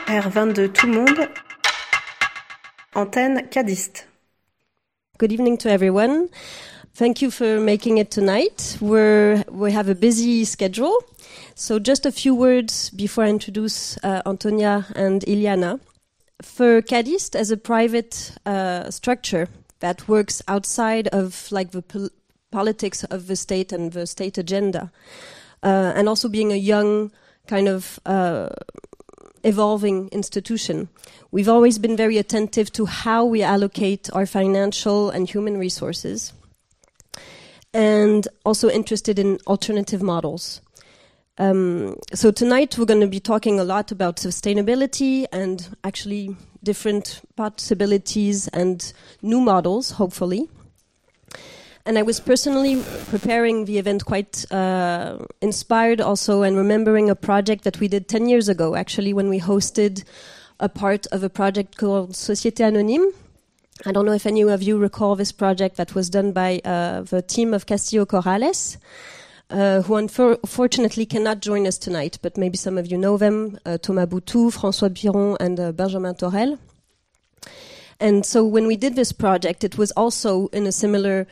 R22 tout le monde. Antenne Cadiste. Good evening to everyone. Thank you for making it tonight. We have a busy schedule. So just a few words before I introduce Antonia and Iliana. For Cadiste, as a private structure that works outside of like the politics of the state and the state agenda, and also being a young kind of evolving institution, we've always been very attentive to how we allocate our financial and human resources, and also interested in alternative models. So tonight we're going to be talking a lot about sustainability and actually different possibilities and new models, hopefully. And I was personally preparing the event quite inspired also and remembering a project that we did 10 years ago, actually, when we hosted a part of a project called Société Anonyme. I don't know if any of you recall this project that was done by the team of Castillo Corrales, who unfortunately cannot join us tonight, but maybe some of you know them, Thomas Boutou, François Biron, and Benjamin Torel. And so when we did this project, it was also in a similar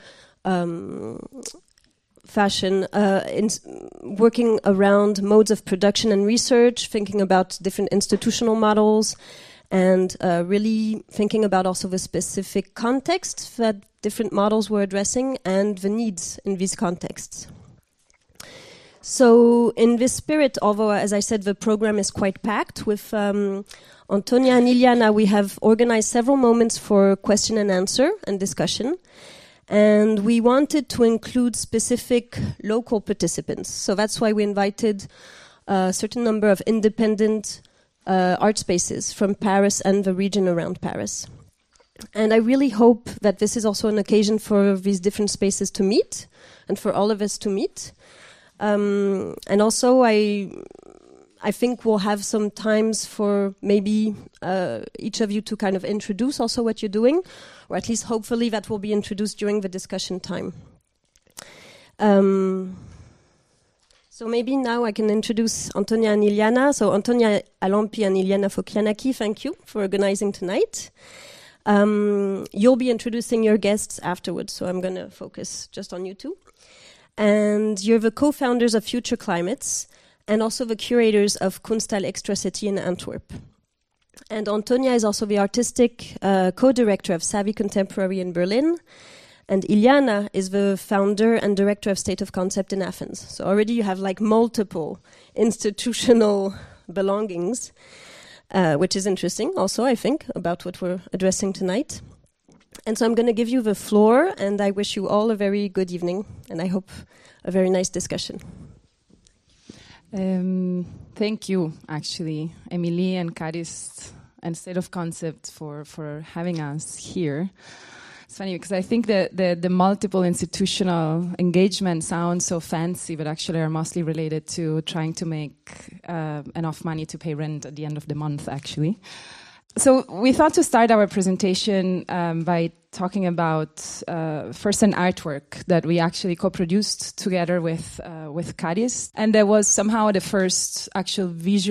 fashion, in working around modes of production and research, thinking about different institutional models, and really thinking about also the specific context that different models were addressing and the needs in these contexts. So in this spirit, although, as I said, the program is quite packed, with Antonia and Iliana, we have organized several moments for question and answer and discussion. And we wanted to include specific local participants. So that's why we invited a certain number of independent art spaces from Paris and the region around Paris. And I really hope that this is also an occasion for these different spaces to meet and for all of us to meet. And also I think we'll have some times for maybe each of you to kind of introduce also what you're doing, or at least hopefully that will be introduced during the discussion time. So maybe now I can introduce Antonia and Iliana. So Antonia Alampi and Iliana Fokianaki, thank you for organizing tonight. You'll be introducing your guests afterwards, so I'm going to focus just on you two. And you're the co-founders of Future Climates and also the curators of Kunsthal Extra City in Antwerp. And Antonia is also the artistic co-director of Savvy Contemporary in Berlin. And Iliana is the founder and director of State of Concept in Athens. So already you have like multiple institutional belongings, which is interesting also, I think, about what we're addressing tonight. And so I'm going to give you the floor, and I wish you all a very good evening, and I hope a very nice discussion. Thank you, actually, Emilie and Cadiste and State of Concept for having us here. It's funny because I think that the multiple institutional engagement sounds so fancy, but actually are mostly related to trying to make enough money to pay rent at the end of the month, actually. So we thought to start our presentation by talking about first an artwork that we actually co-produced together with Cadiste, and that was somehow the first actual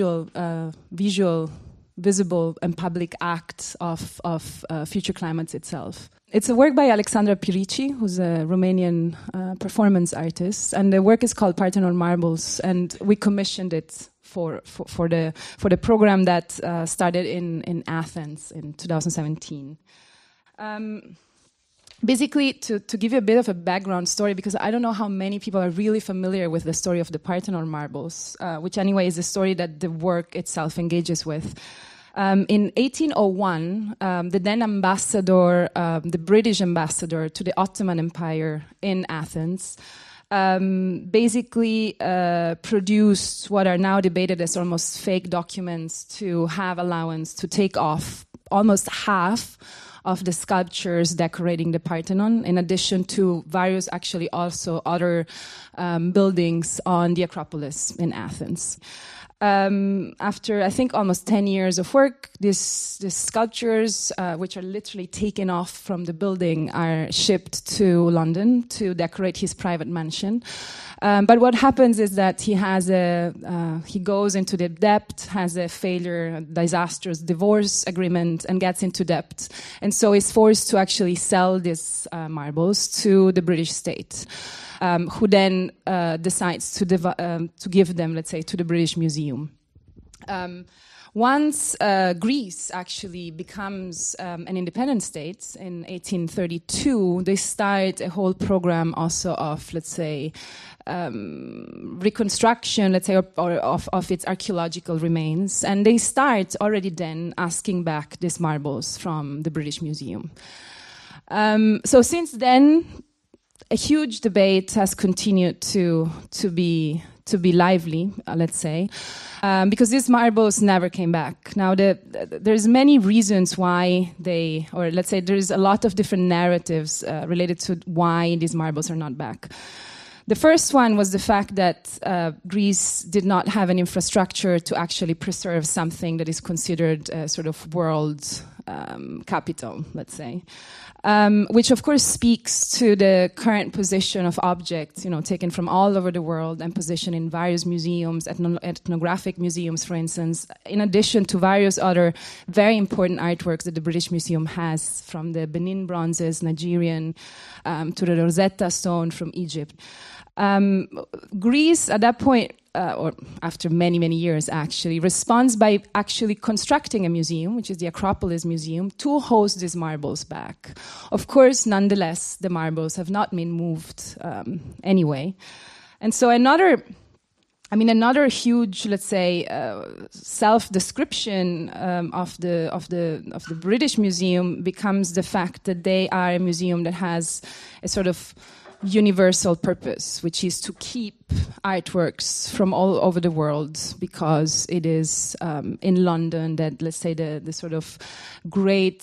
visible and public act of Future Climates itself. It's a work by Alexandra Pirici, who's a Romanian performance artist, and the work is called Parthenon Marbles, and we commissioned it for the program that started in Athens in 2017. Basically, to give you a bit of a background story, because I don't know how many people are really familiar with the story of the Parthenon Marbles, which anyway is a story that the work itself engages with. In 1801, the then ambassador, the British ambassador to the Ottoman Empire in Athens, basically produced what are now debated as almost fake documents to have allowance to take off almost half of the sculptures decorating the Parthenon, in addition to various actually also other buildings on the Acropolis in Athens. After, I think, almost 10 years of work, these sculptures, which are literally taken off from the building, are shipped to London to decorate his private mansion. But what happens is that he goes into the debt, has a disastrous divorce agreement, and gets into debt. And so is forced to actually sell these marbles to the British state. Who then decides to give them, let's say, to the British Museum. Once Greece actually becomes an independent state in 1832, they start a whole program also of, let's say, reconstruction, let's say, or of its archaeological remains. And they start already then asking back these marbles from the British Museum. So since then, a huge debate has continued to be lively, let's say, because these marbles never came back. Now, there's many reasons why there's a lot of different narratives related to why these marbles are not back. The first one was the fact that Greece did not have an infrastructure to actually preserve something that is considered a sort of world capital, let's say. Which of course speaks to the current position of objects, taken from all over the world and positioned in various museums, ethnographic museums, for instance, in addition to various other very important artworks that the British Museum has, from the Benin bronzes, Nigerian, to the Rosetta Stone from Egypt. Greece, at that point, or after many, many years actually, responds by actually constructing a museum, which is the Acropolis Museum, to host these marbles back. Of course, nonetheless, the marbles have not been moved anyway. And so another huge, let's say, self-description of the British Museum becomes the fact that they are a museum that has a sort of universal purpose, which is to keep artworks from all over the world, because it is in London that, let's say, the sort of great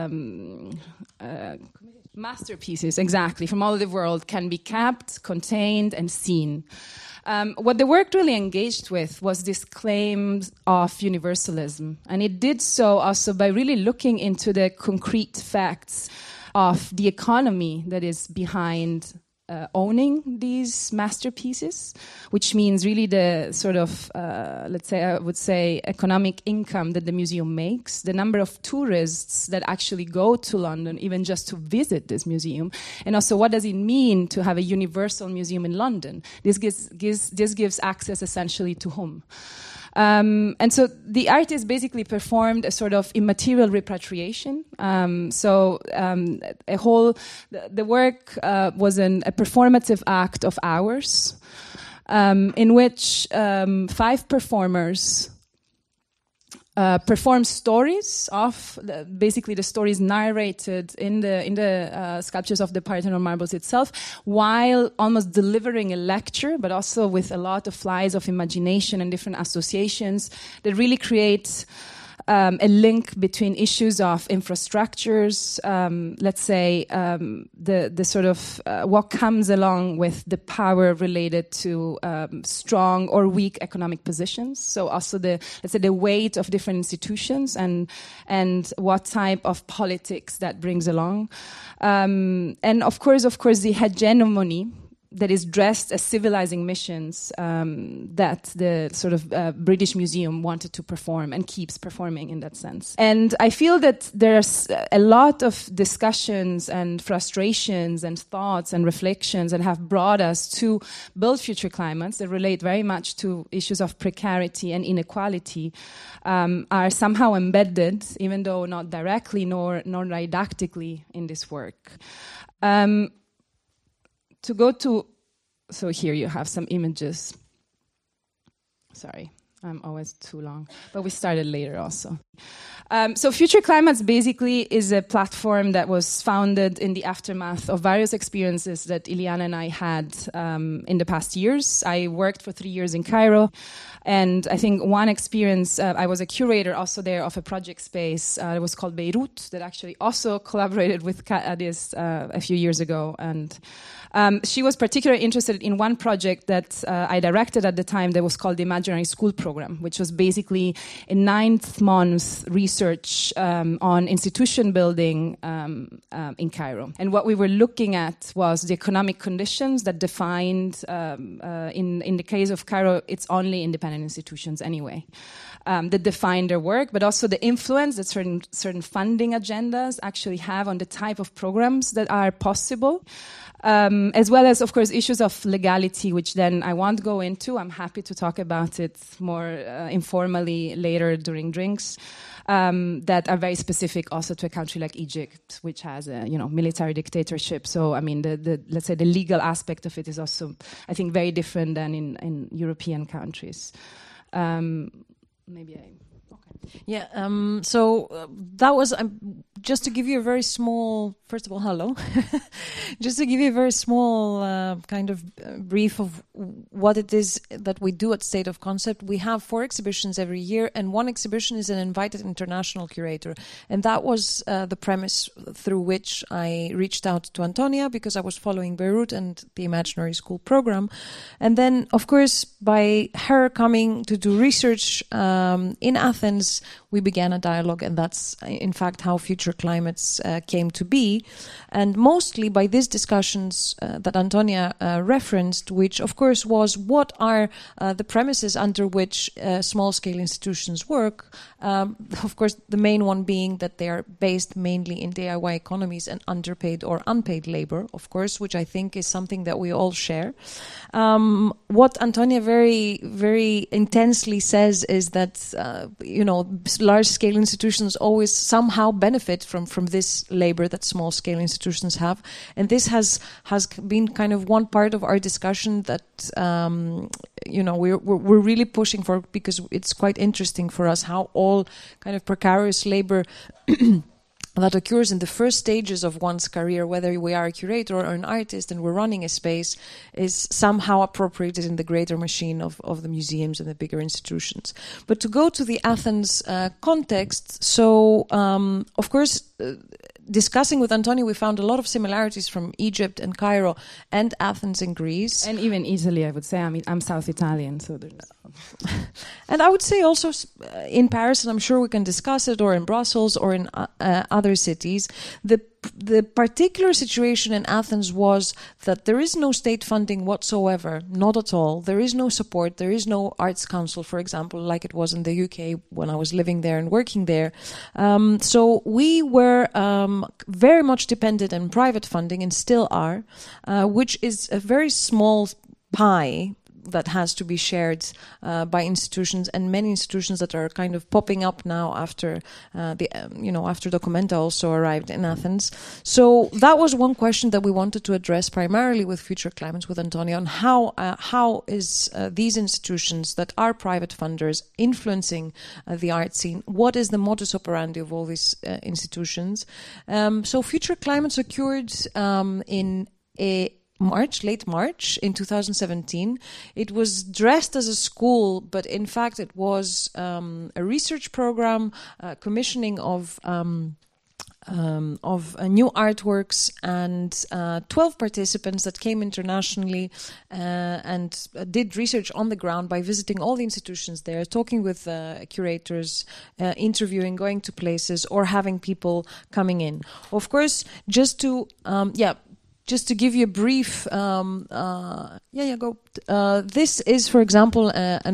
masterpieces, exactly, from all over the world can be kept, contained, and seen. What the work really engaged with was this claim of universalism, and it did so also by really looking into the concrete facts of the economy that is behind owning these masterpieces, which means really the sort of, let's say, I would say, economic income that the museum makes, the number of tourists that actually go to London even just to visit this museum, and also what does it mean to have a universal museum in London? This gives access essentially to whom? And so the artist basically performed a sort of immaterial repatriation. The work was a performative act of hours, in which 5 performers perform stories of basically the stories narrated in the sculptures of the Parthenon marbles itself, while almost delivering a lecture, but also with a lot of flies of imagination and different associations that really create a link between issues of infrastructures, let's say, the sort of what comes along with the power related to strong or weak economic positions. So also let's say the weight of different institutions and what type of politics that brings along, and of course the hegemony that is dressed as civilizing missions that the sort of British Museum wanted to perform and keeps performing in that sense. And I feel that there's a lot of discussions and frustrations and thoughts and reflections that have brought us to build future climates that relate very much to issues of precarity and inequality, are somehow embedded, even though not directly nor didactically, in this work. So here you have some images. Sorry, I'm always too long, but we started later also. So Future Climates basically is a platform that was founded in the aftermath of various experiences that Iliana and I had in the past years. I worked for 3 years in Cairo, and I think one experience, I was a curator also there of a project space. It was called Beirut, that actually also collaborated with Adis a few years ago. And she was particularly interested in one project that I directed at the time that was called the Imaginary School Program, which was basically a 9-month research on institution building in Cairo. And what we were looking at was the economic conditions that defined, in the case of Cairo, it's only independent institutions anyway, that define their work, but also the influence that certain funding agendas actually have on the type of programs that are possible. As well as, of course, issues of legality, which then I won't go into. I'm happy to talk about it more informally later during drinks, that are very specific also to a country like Egypt, which has a military dictatorship. So, I mean, let's say the legal aspect of it is also, I think, very different than in European countries. Yeah, that was just to give you a very small, first of all, hello, just to give you a very small kind of brief of what it is that we do at State of Concept. We have 4 exhibitions every year, and one exhibition is an invited international curator. And that was the premise through which I reached out to Antonia, because I was following Beirut and the Imaginary School program. And then, of course, by her coming to do research in Athens, we began a dialogue, and that's in fact how Future Climates came to be. And mostly by these discussions that Antonia referenced, which of course was what are the premises under which small-scale institutions work. Of course, the main one being that they are based mainly in DIY economies and underpaid or unpaid labor, of course, which I think is something that we all share. What Antonia very, very intensely says is that, large-scale institutions always somehow benefit from this labor that small-scale institutions have. And this has been kind of one part of our discussion that, we're really pushing for, because it's quite interesting for us how all kind of precarious labor that occurs in the first stages of one's career, whether we are a curator or an artist and we're running a space, is somehow appropriated in the greater machine of the museums and the bigger institutions. But to go to the Athens context, so of course, discussing with Antonia, we found a lot of similarities from Egypt and Cairo and Athens in Greece. And even Italy, I would say. I mean, I'm South Italian, so there's... And I would say also in Paris, and I'm sure we can discuss it, or in Brussels, or in other cities, the particular situation in Athens was that there is no state funding whatsoever, not at all. There is no support. There is no arts council, for example, like it was in the UK when I was living there and working there. So we were very much dependent on private funding, and still are, which is a very small pie that has to be shared by institutions, and many institutions that are kind of popping up now after after Documenta also arrived in Athens. So that was one question that we wanted to address primarily with Future Climates, with Antonia, on how is these institutions that are private funders influencing the art scene. What is the modus operandi of all these institutions? So Future Climates occurred in late March in 2017. It was dressed as a school, but in fact it was a research program, commissioning of new artworks, and 12 participants that came internationally and did research on the ground by visiting all the institutions there, talking with curators, interviewing, going to places, or having people coming in. Of course, just to give you a brief, this is, for example,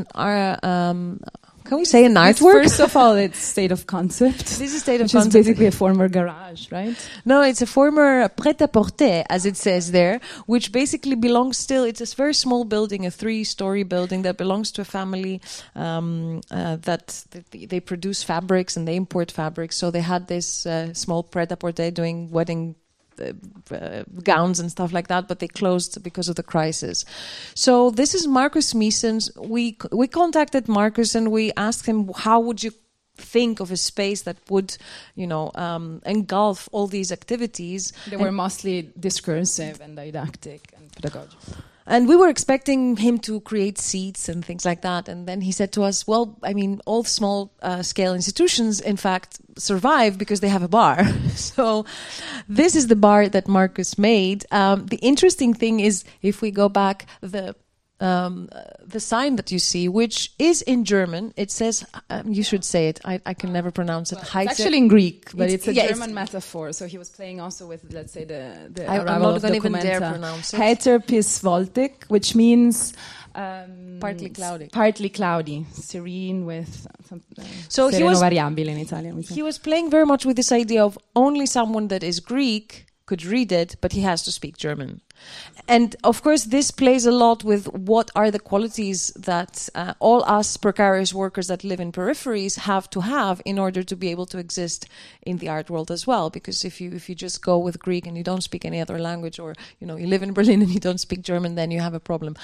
can we say an artwork? First of all, it's State of Concept. This is State of Concept. Concept. Which is basically a former garage, right? No, it's a former prêt-à-porter, as it says there, which basically belongs still, it's a very small building, a 3-story building that belongs to a family that they produce fabrics and they import fabrics. So they had this small prêt-à-porter doing wedding gowns and stuff like that, but they closed because of the crisis. So this is Marcus Meesens. We contacted Marcus and we asked him, how would you think of a space that would, engulf all these activities. They were mostly discursive and didactic and pedagogic. And we were expecting him to create seats and things like that. And then he said to us, well, I mean, all small scale institutions, in fact, survive because they have a bar. So this is the bar that Marcus made. The interesting thing is, if we go back, the sign that you see, which is in German, it says, you should say it, I can never pronounce it. Well, it's actually in Greek, but it's a German metaphor. So he was playing also with, let's say, the I'm not going to even dare pronounce it. Heter pis voltic, which means partly cloudy. Partly cloudy, serene with so variabile in Italian. He was playing very much with this idea of only someone that is Greek could read it, but he has to speak German. And of course, this plays a lot with what are the qualities that all us precarious workers that live in peripheries have to have in order to be able to exist in the art world as well. Because if you just go with Greek and you don't speak any other language, or you live in Berlin and you don't speak German, then you have a problem.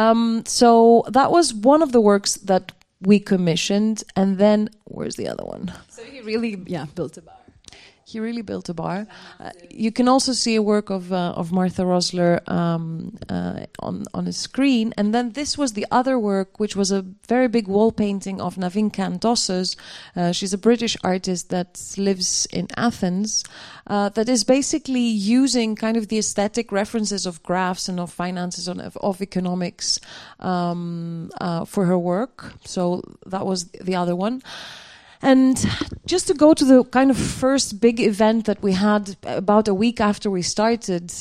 So that was one of the works that we commissioned. And then where's the other one? So he really built a bar. He really built a bar. You can also see a work of Martha Rosler on a screen. And then this was the other work, which was a very big wall painting of Naveen Kantossos. She's a British artist that lives in Athens, that is basically using kind of the aesthetic references of graphs and of finances, of economics for her work. So that was the other one. And just to go to the kind of first big event that we had about a week after we started,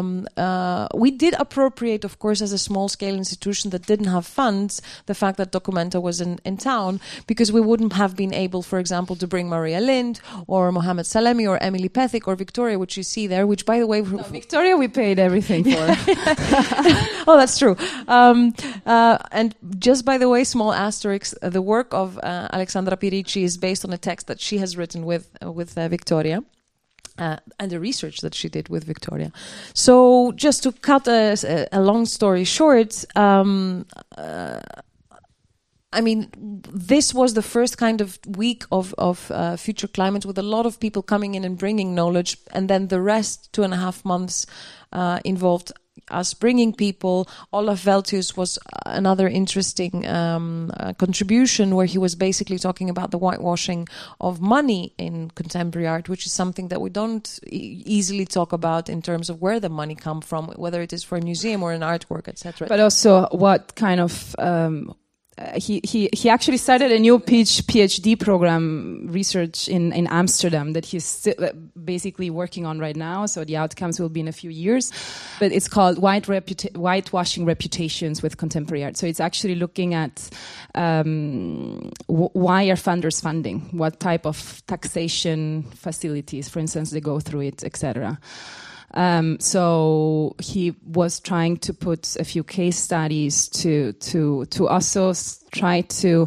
we did appropriate, of course, as a small-scale institution that didn't have funds, the fact that Documenta was in town, because we wouldn't have been able, for example, to bring Maria Lind or Mohamed Salemi or Emily Pethick or Victoria, which you see there, which, by the way... No, Victoria we paid everything for. Oh, that's true. And just by the way, small asterisk, the work of Alexandra Pirici is based on a text that she has written with Victoria, and the research that she did with Victoria. So just to cut a long story short, I mean, this was the first kind of week of Future Climate, with a lot of people coming in and bringing knowledge, and then the rest 2.5 months involved us bringing people. Olaf Veltius was another interesting contribution, where he was basically talking about the whitewashing of money in contemporary art, which is something that we don't easily talk about in terms of where the money come from, whether it is for a museum or an artwork, etc. But also what kind of... He actually started a new PhD program, research in Amsterdam, that he's still basically working on right now. So the outcomes will be in a few years. But it's called Whitewashing Reputations with Contemporary Art. So it's actually looking at why are funders funding, what type of taxation facilities, for instance, they go through it, etc. So he was trying to put a few case studies to also try to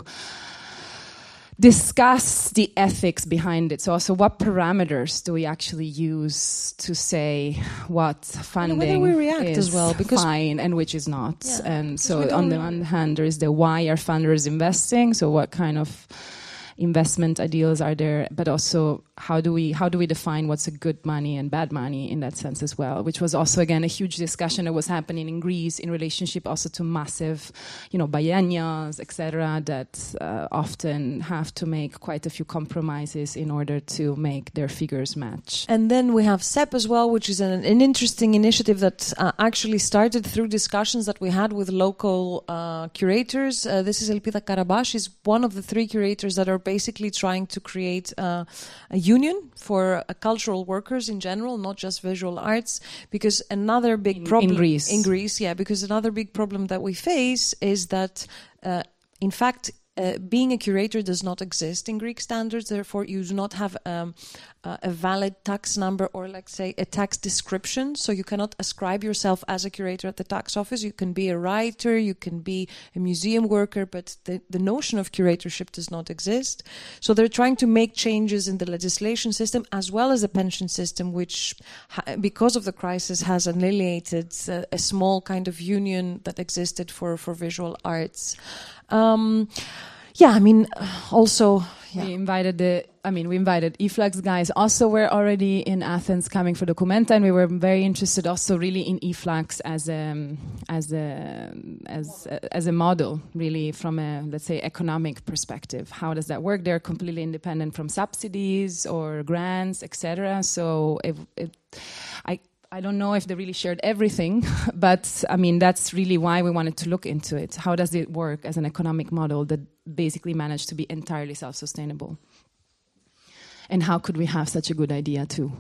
discuss the ethics behind it. So also, what parameters do we actually use to say what funding is as well, because fine and which is not? Yeah, and so on the one hand, there is the why are funders investing? So what kind of investment ideals are there, but also how do we define what's a good money and bad money in that sense as well, which was also again a huge discussion that was happening in Greece in relationship also to massive, biennials, etc., that often have to make quite a few compromises in order to make their figures match. And then we have CEP as well, which is an interesting initiative that actually started through discussions that we had with local curators. This is Elpida Karabash. She's one of the 3 curators that are basically trying to create a union for cultural workers in general, not just visual arts, because another big problem in Greece, because another big problem that we face is that in fact being a curator does not exist in Greek standards. Therefore, you do not have a valid tax number, or let's say a tax description. So you cannot ascribe yourself as a curator at the tax office. You can be a writer, you can be a museum worker, but the notion of curatorship does not exist. So they're trying to make changes in the legislation system as well as the pension system, which, because of the crisis, has annihilated a small kind of union that existed for visual arts. Also, We invited eFlux guys. Also, we're already in Athens coming for Documenta, and we were very interested also really in eFlux as a model, really from a, let's say, economic perspective. How does that work? They're completely independent from subsidies or grants, etc. So I don't know if they really shared everything, but I mean, that's really why we wanted to look into it. How does it work as an economic model that basically managed to be entirely self-sustainable? And how could we have such a good idea too?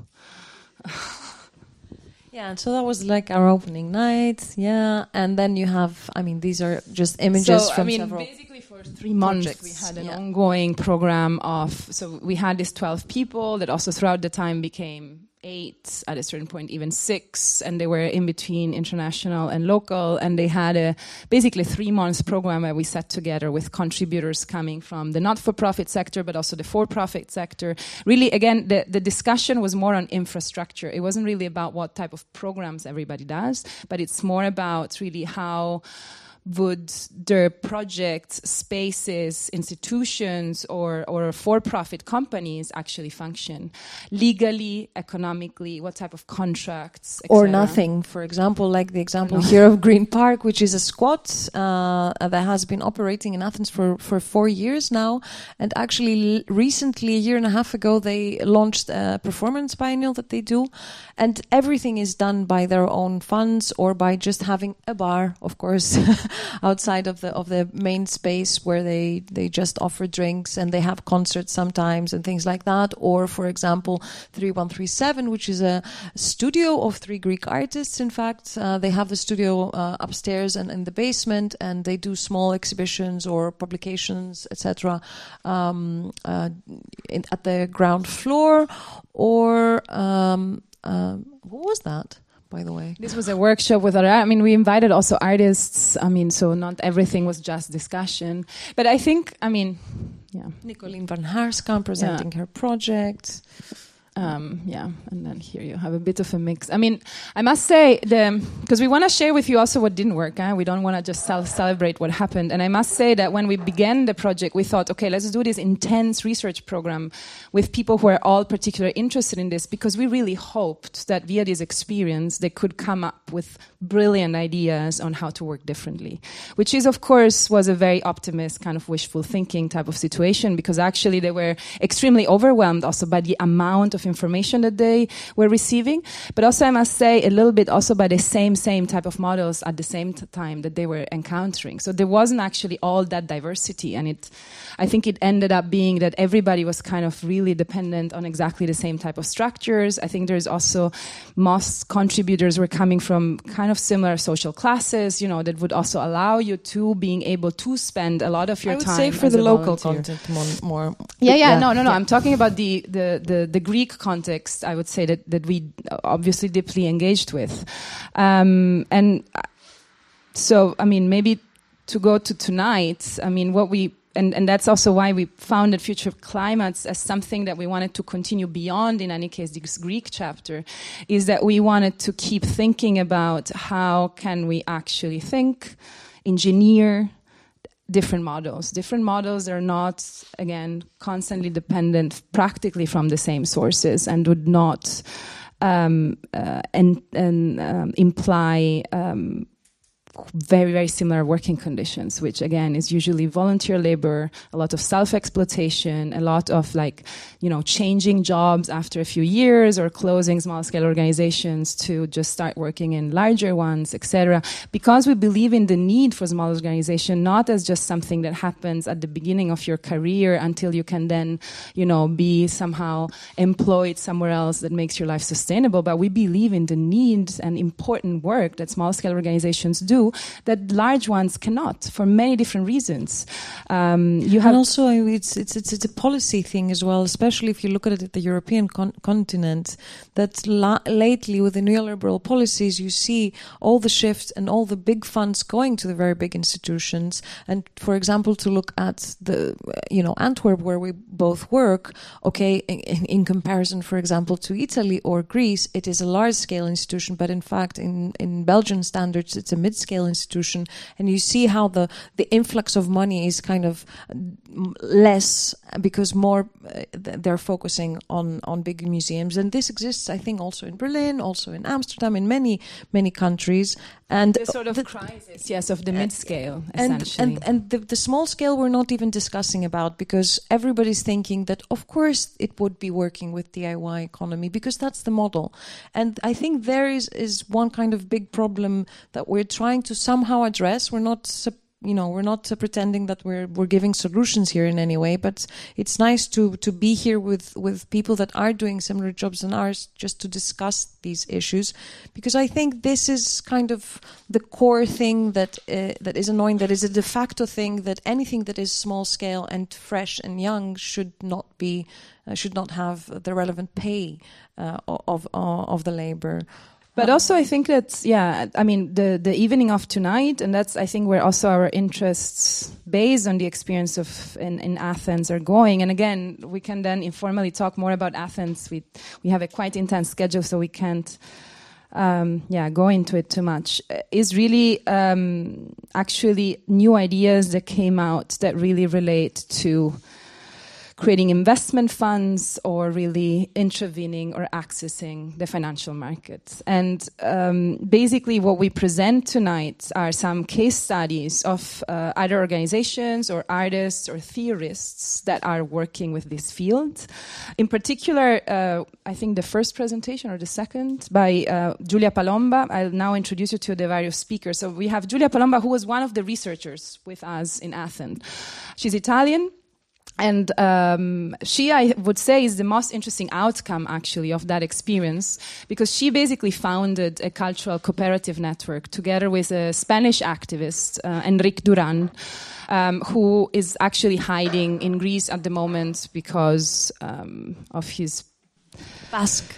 Yeah, so that was like our opening night, yeah. And then you have, I mean, these are just images from several... Basically for 3 months projects. we had an ongoing program of, so we had these 12 people that also throughout the time became 8, at a certain point even 6, and they were in between international and local, and they had a basically 3-month program where we sat together with contributors coming from the not-for-profit sector but also the for-profit sector. Really, again, the discussion was more on infrastructure. It wasn't really about what type of programs everybody does, but it's more about really how would their projects, spaces, institutions, or for-profit companies actually function legally, economically? What type of contracts, or nothing? For example, like the example here of Green Park, which is a squat that has been operating in Athens for 4 years now, and actually recently, a year and a half ago, they launched a performance biennial that they do, and everything is done by their own funds or by just having a bar, of course. Outside of the main space where they just offer drinks, and they have concerts sometimes and things like that. Or, for example, 3137, which is a studio of 3 Greek artists. In fact, they have the studio upstairs and in the basement, and they do small exhibitions or publications, etc. At the ground floor. Or what was that? By the way, this was a workshop with we invited also artists. So not everything was just discussion. But I think, Nicolien van Haarskamp presenting her project. And then here you have a bit of a mix. I must say, because we want to share with you also what didn't work. We don't want to just celebrate what happened. And I must say that when we began the project, we thought, okay, let's do this intense research program with people who are all particularly interested in this, because we really hoped that via this experience, they could come up with brilliant ideas on how to work differently, which is, of course, was a very optimist kind of wishful thinking type of situation, because actually they were extremely overwhelmed also by the amount of information that they were receiving, but also I must say a little bit also by the same type of models at the same time that they were encountering. So there wasn't actually all that diversity, and I think it ended up being that everybody was kind of really dependent on exactly the same type of structures. I think there's also most contributors were coming from kind of similar social classes, that would also allow you to being able to spend a lot of your time. I would say for the local content more. No. I'm talking about the Greek context. I would say that we obviously deeply engaged with, and so maybe to go to tonight. What we and that's also why we founded Future Climates as something that we wanted to continue beyond, in any case, this Greek chapter, is that we wanted to keep thinking about how can we actually think, engineer different models. Different models are not, again, constantly dependent practically from the same sources and would not imply very, very similar working conditions, which again is usually volunteer labor, a lot of self-exploitation, a lot of changing jobs after a few years or closing small-scale organizations to just start working in larger ones, etc. Because we believe in the need for small organization, not as just something that happens at the beginning of your career until you can then, be somehow employed somewhere else that makes your life sustainable, but we believe in the need and important work that small-scale organizations do that large ones cannot, for many different reasons. And also, it's a policy thing as well, especially if you look at it at the European continent. That lately, with the neoliberal policies, you see all the shift and all the big funds going to the very big institutions. And for example, to look at the Antwerp, where we both work. Okay, in comparison, for example, to Italy or Greece, it is a large-scale institution, but in fact, in Belgian standards, it's a mid-scale scale institution, and you see how the influx of money is kind of less because more they're focusing on big museums. And this exists, I think, also in Berlin, also in Amsterdam, in many countries. And the sort of crisis, yes, of the mid-scale, essentially. And the small scale we're not even discussing about, because everybody's thinking that, of course, it would be working with DIY economy, because that's the model. And I think there is one kind of big problem that we're trying to somehow address. We're not pretending that we're giving solutions here in any way, but it's nice to be here with people that are doing similar jobs than ours, just to discuss these issues, because I think this is kind of the core thing that is annoying, that is a de facto thing, that anything that is small scale and fresh and young should not have the relevant pay of the labor. But also, I think that, the evening of tonight, and that's, I think, where also our interests, based on the experience in Athens, are going. And again, we can then informally talk more about Athens. We have a quite intense schedule, so we can't, go into it too much. Is really actually new ideas that came out that really relate to creating investment funds, or really intervening or accessing the financial markets. And basically what we present tonight are some case studies of either organizations or artists or theorists that are working with this field. In particular, I think the first presentation, or the second, by Giulia Palomba. I'll now introduce you to the various speakers. So we have Giulia Palomba, who was one of the researchers with us in Athens. She's Italian. And she, I would say, is the most interesting outcome, actually, of that experience, because she basically founded a cultural cooperative network together with a Spanish activist, Enrique Duran, who is actually hiding in Greece at the moment because of his Basque,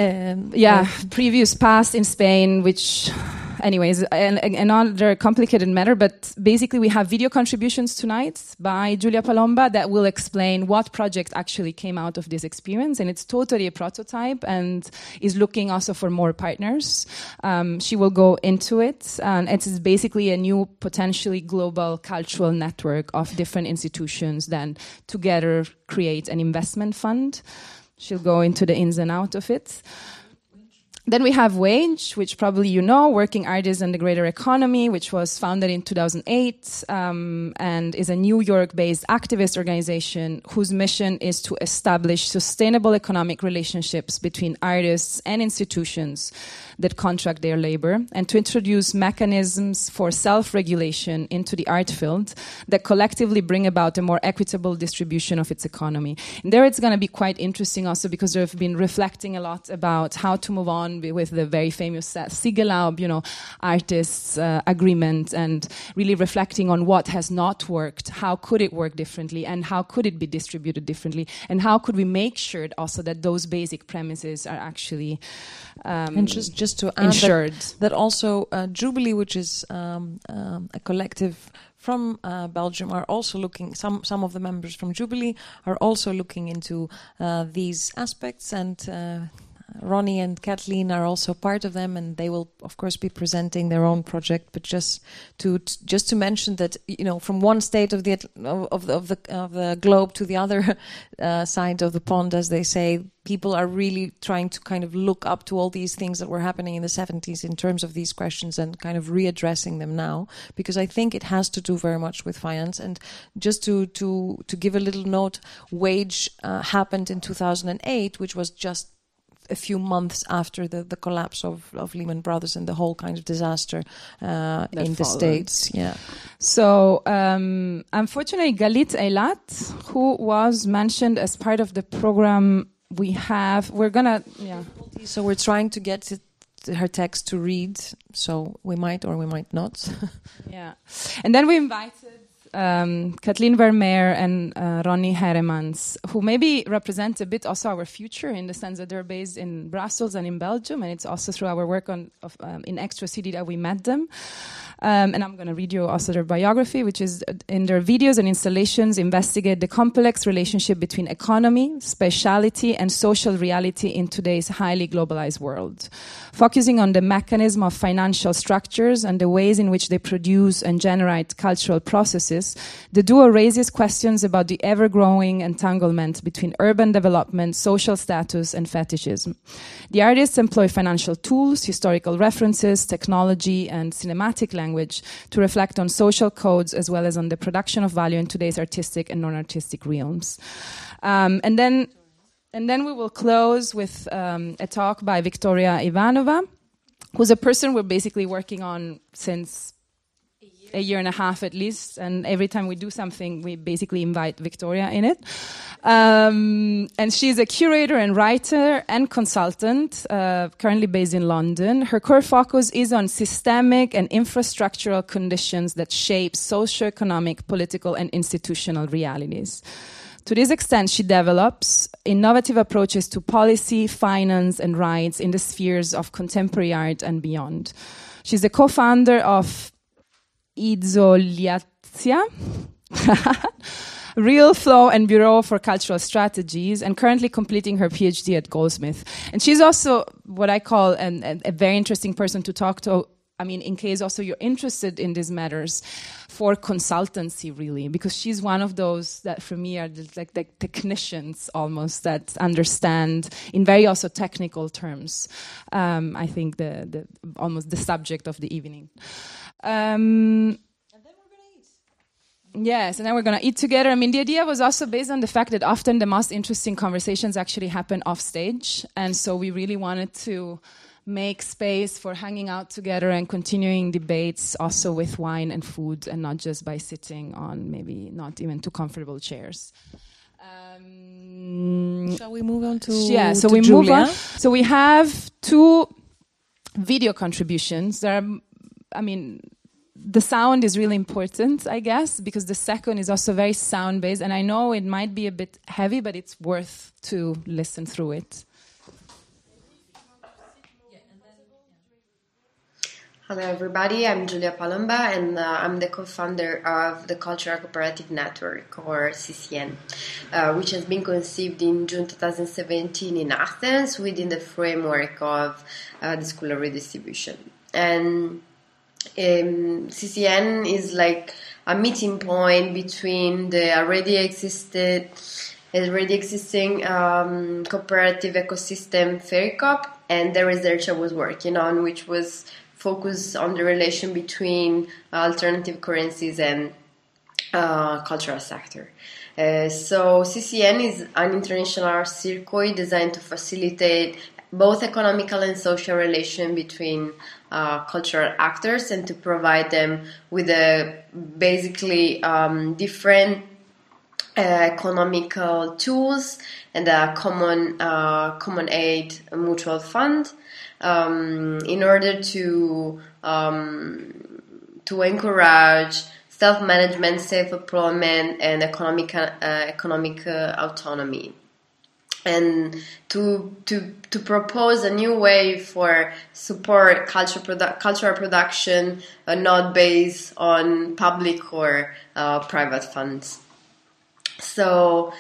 previous past in Spain, which... Anyways, another complicated matter, but basically we have video contributions tonight by Giulia Palomba that will explain what project actually came out of this experience, and it's totally a prototype and is looking also for more partners. She will go into it, and it is basically a new, potentially global cultural network of different institutions that together create an investment fund. She'll go into the ins and outs of it. Then we have WAGE, which probably you know, Working Artists and the Greater Economy, which was founded in 2008 and is a New York-based activist organization whose mission is to establish sustainable economic relationships between artists and institutions that contract their labor, and to introduce mechanisms for self-regulation into the art field that collectively bring about a more equitable distribution of its economy. And there it's going to be quite interesting also, because they've been reflecting a lot about how to move on with the very famous Siegellaub, artists agreement, and really reflecting on what has not worked, how could it work differently, and how could it be distributed differently, and how could we make sure also that those basic premises are actually and just to add ensured. That also Jubilee, which is a collective from Belgium, are also looking, some of the members from Jubilee are also looking into these aspects, and Ronnie and Kathleen are also part of them, and they will, of course, be presenting their own project. But just to mention that, from one state of the globe to the other side of the pond, as they say, people are really trying to kind of look up to all these things that were happening in the 70s in terms of these questions, and kind of readdressing them now, because I think it has to do very much with finance. And just to give a little note, WAGE happened in 2008, which was just a few months after the collapse of Lehman Brothers and the whole kind of disaster in the States. Yeah. So, unfortunately, Galit Eilat, who was mentioned as part of the program we're gonna, So we're trying to get her text to read, so we might or we might not. Yeah. And then we invited Kathleen Vermeer and Ronnie Heremans, who maybe represent a bit also our future in the sense that they're based in Brussels and in Belgium, and it's also through our work in Extra City that we met them. And I'm going to read you also their biography, which is in their videos and installations investigate the complex relationship between economy, spatiality, and social reality in today's highly globalized world. Focusing on the mechanism of financial structures and the ways in which they produce and generate cultural processes, the duo raises questions about the ever-growing entanglement between urban development, social status, and fetishism. The artists employ financial tools, historical references, technology, and cinematic language to reflect on social codes as well as on the production of value in today's artistic and non-artistic realms. And then we will close with a talk by Victoria Ivanova, who's a person we're basically working on since a year and a half at least, and every time we do something, we basically invite Victoria in it. And she's a curator and writer and consultant, currently based in London. Her core focus is on systemic and infrastructural conditions that shape socioeconomic, political, and institutional realities. To this extent, she develops innovative approaches to policy, finance, and rights in the spheres of contemporary art and beyond. She's the co-founder of Izoliacja, Real Flow and Bureau for Cultural Strategies, and currently completing her PhD at Goldsmith. And she's also what I call a very interesting person to talk to, I mean, in case also you're interested in these matters, for consultancy, really, because she's one of those that for me are like the technicians almost that understand in very also technical terms, I think the almost the subject of the evening. And then we're going to eat. Yes, and then we're going to eat together. I mean, the idea was also based on the fact that often the most interesting conversations actually happen off stage. And so we really wanted to make space for hanging out together and continuing debates also with wine and food and not just by sitting on maybe not even too comfortable chairs. Shall we move on to so to we Julia? move on. So we have two video contributions. There are, I mean, the sound is really important, I guess, because the second is also very sound-based. And I know it might be a bit heavy, but it's worth to listen through it. Hello everybody, I'm Giulia Palomba and I'm the co-founder of the Cultural Cooperative Network, or CCN, which has been conceived in June 2017 in Athens within the framework of the School of Redistribution. And CCN is like a meeting point between the already existing cooperative ecosystem FairyCoop and the research I was working on, which was focused on the relation between alternative currencies and cultural sector. So CCN is an international circuit designed to facilitate both economical and social relation between cultural actors and to provide them with basically different economical tools and a common aid mutual fund in order to encourage self-management, self-employment, and economic autonomy, and to propose a new way for support cultural production, not based on public or private funds. So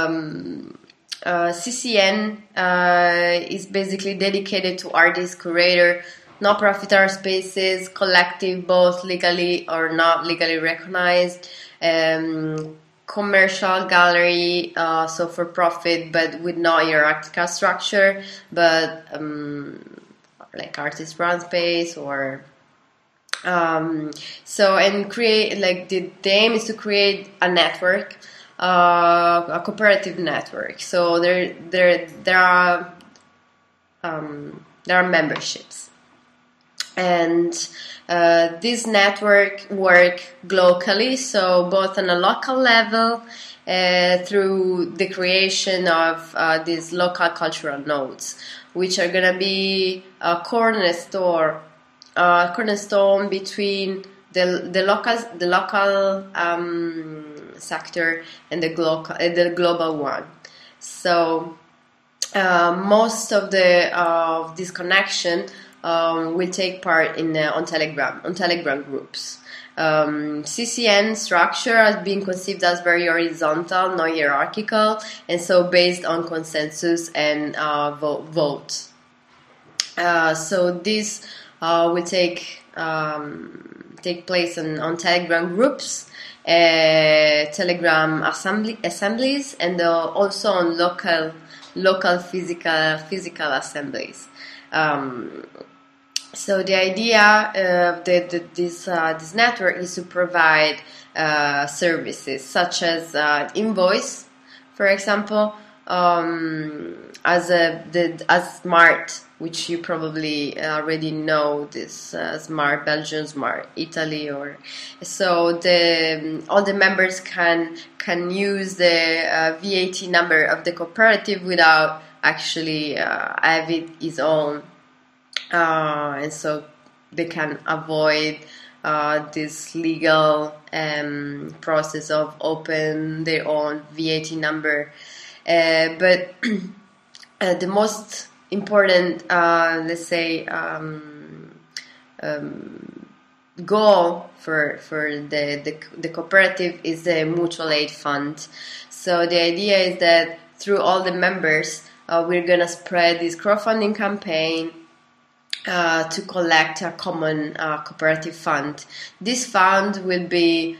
CCN is basically dedicated to artists, curators, non-profit art spaces, collective, both legally or not legally recognized, commercial gallery, so for profit, but with no hierarchical structure, but like artist run space or and create, like the aim is to create a network, a cooperative network. So there are memberships, and this network work locally. So both on a local level through the creation of these local cultural nodes, which are gonna be a cornerstone between the local sector and the global one. So most of this connection will take part on Telegram groups. CCN structure has been conceived as very horizontal, not hierarchical, and so based on consensus and vote. So this will take place on Telegram groups, Telegram assemblies, and also on local physical assemblies. So the idea of this network is to provide services such as invoice, for example, as Smart, which you probably already know, this Smart Belgium, Smart Italy, or so all the members can use the VAT number of the cooperative without actually having its own. And so they can avoid this legal process of open their own VAT number. But the most important, let's say, goal for the cooperative is the mutual aid fund. So the idea is that through all the members, we're gonna spread this crowdfunding campaign to collect a common cooperative fund. This fund will be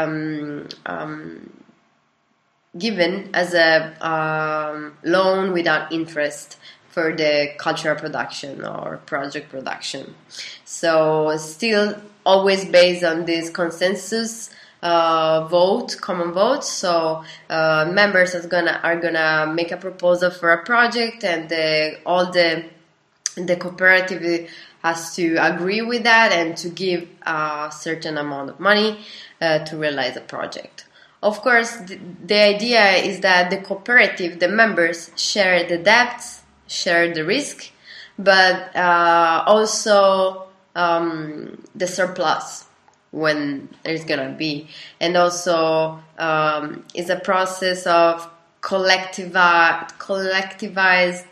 given as a loan without interest for the cultural production or project production. So still always based on this consensus common vote. So members are gonna make a proposal for a project, and the cooperative has to agree with that and to give a certain amount of money to realize a project. Of course, the idea is that the cooperative, the members, share the debts, share the risk, but also the surplus when there's gonna be, and also is a process of collectivized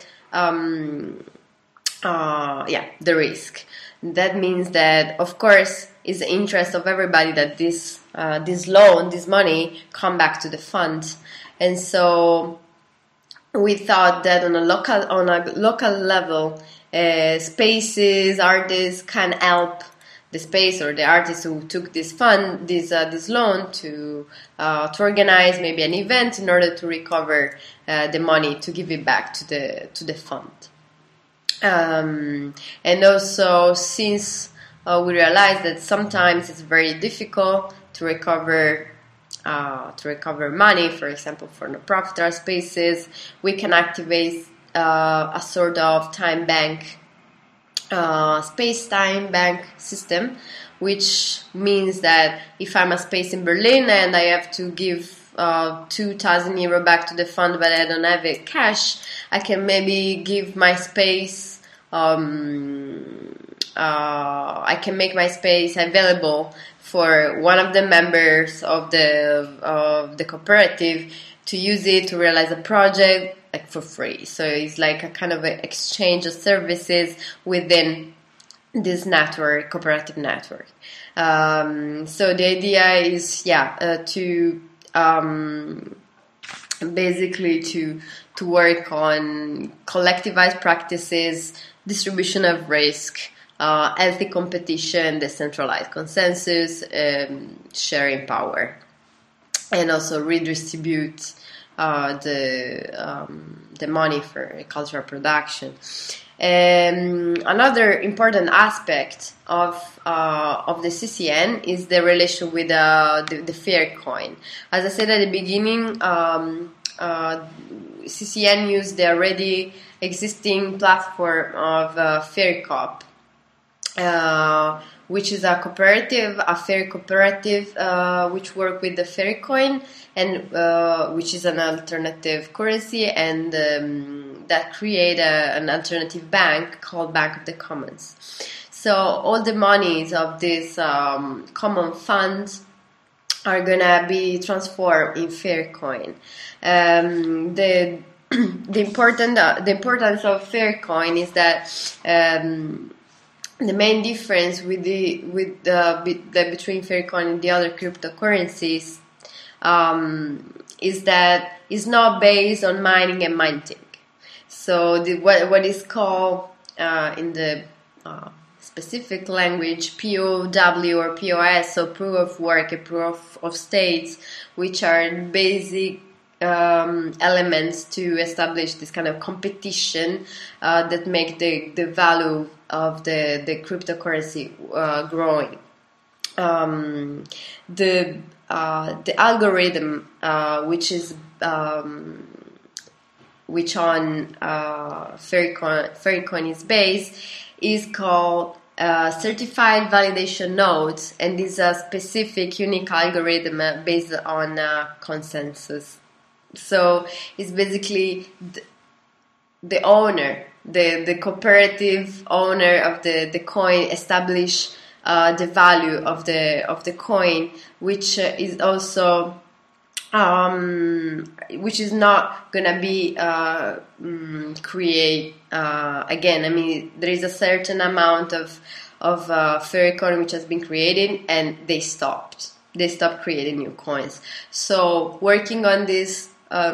the risk. That means that, of course, it's the interest of everybody that this loan, this money, come back to the fund. And so we thought that on a local level, spaces, artists can help the space or the artist who took this fund, this loan, to organize maybe an event in order to recover the money, to give it back to the fund. And also, since we realized that sometimes it's very difficult to recover money, for example, for non-profit art spaces, we can activate a sort of time bank, space-time bank system, which means that if I'm a space in Berlin and I have to give 2,000 euro back to the fund, but I don't have it cash, I can maybe give my space. I can make my space available for one of the members of the cooperative to use it to realize a project, like, for free. So it's like a kind of an exchange of services within this network, cooperative network. So the idea is, to basically to work on collectivized practices, distribution of risk, healthy competition, decentralized consensus, sharing power, and also redistribute the money for cultural production. Another important aspect of the CCN is the relation with the Faircoin. As I said at the beginning, CCN used the already existing platform of Faircop, which is a cooperative, a fair cooperative, which work with the Faircoin, and which is an alternative currency, and that create an alternative bank called Bank of the Commons. So all the monies of this common fund are gonna be transformed in Faircoin. The importance of Faircoin is that the main difference between Faircoin and the other cryptocurrencies is that it's not based on mining and minting. So what is called in the specific language POW or POS, so proof of work and proof of states, which are basic elements to establish this kind of competition that make the value of the cryptocurrency growing. The algorithm which on Faircoin is based is called certified validation nodes, and is a specific unique algorithm based on consensus. So it's basically the owner, the cooperative owner of the coin establish the value of the coin, which is also which is not gonna be create again. I mean, there is a certain amount of Faircoin which has been created, and they stopped creating new coins. So working on this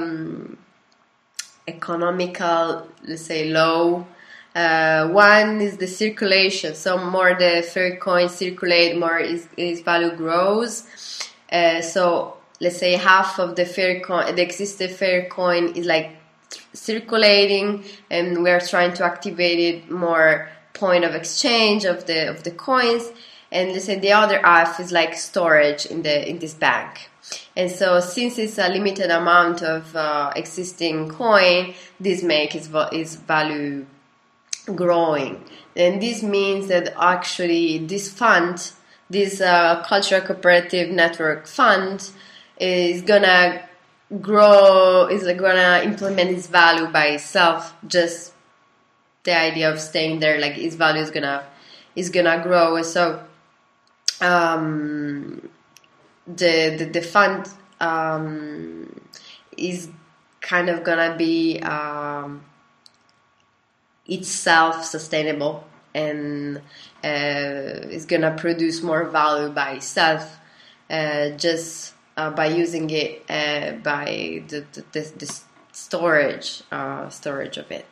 economical, let's say, law. One is the circulation. So more the Faircoin circulate, more its value grows. So let's say half of the existing Faircoin is like circulating, and we are trying to activate it more point of exchange of the coins. And let's say the other half is like storage in this bank. And so since it's a limited amount of existing coin, this makes its value growing. And this means that actually this fund, this cultural cooperative network fund, is gonna grow, is gonna implement its value by itself. Just the idea of staying there, like its value is gonna grow. So the fund is kind of gonna be itself sustainable, and is gonna produce more value by itself, just by using it by the storage of it.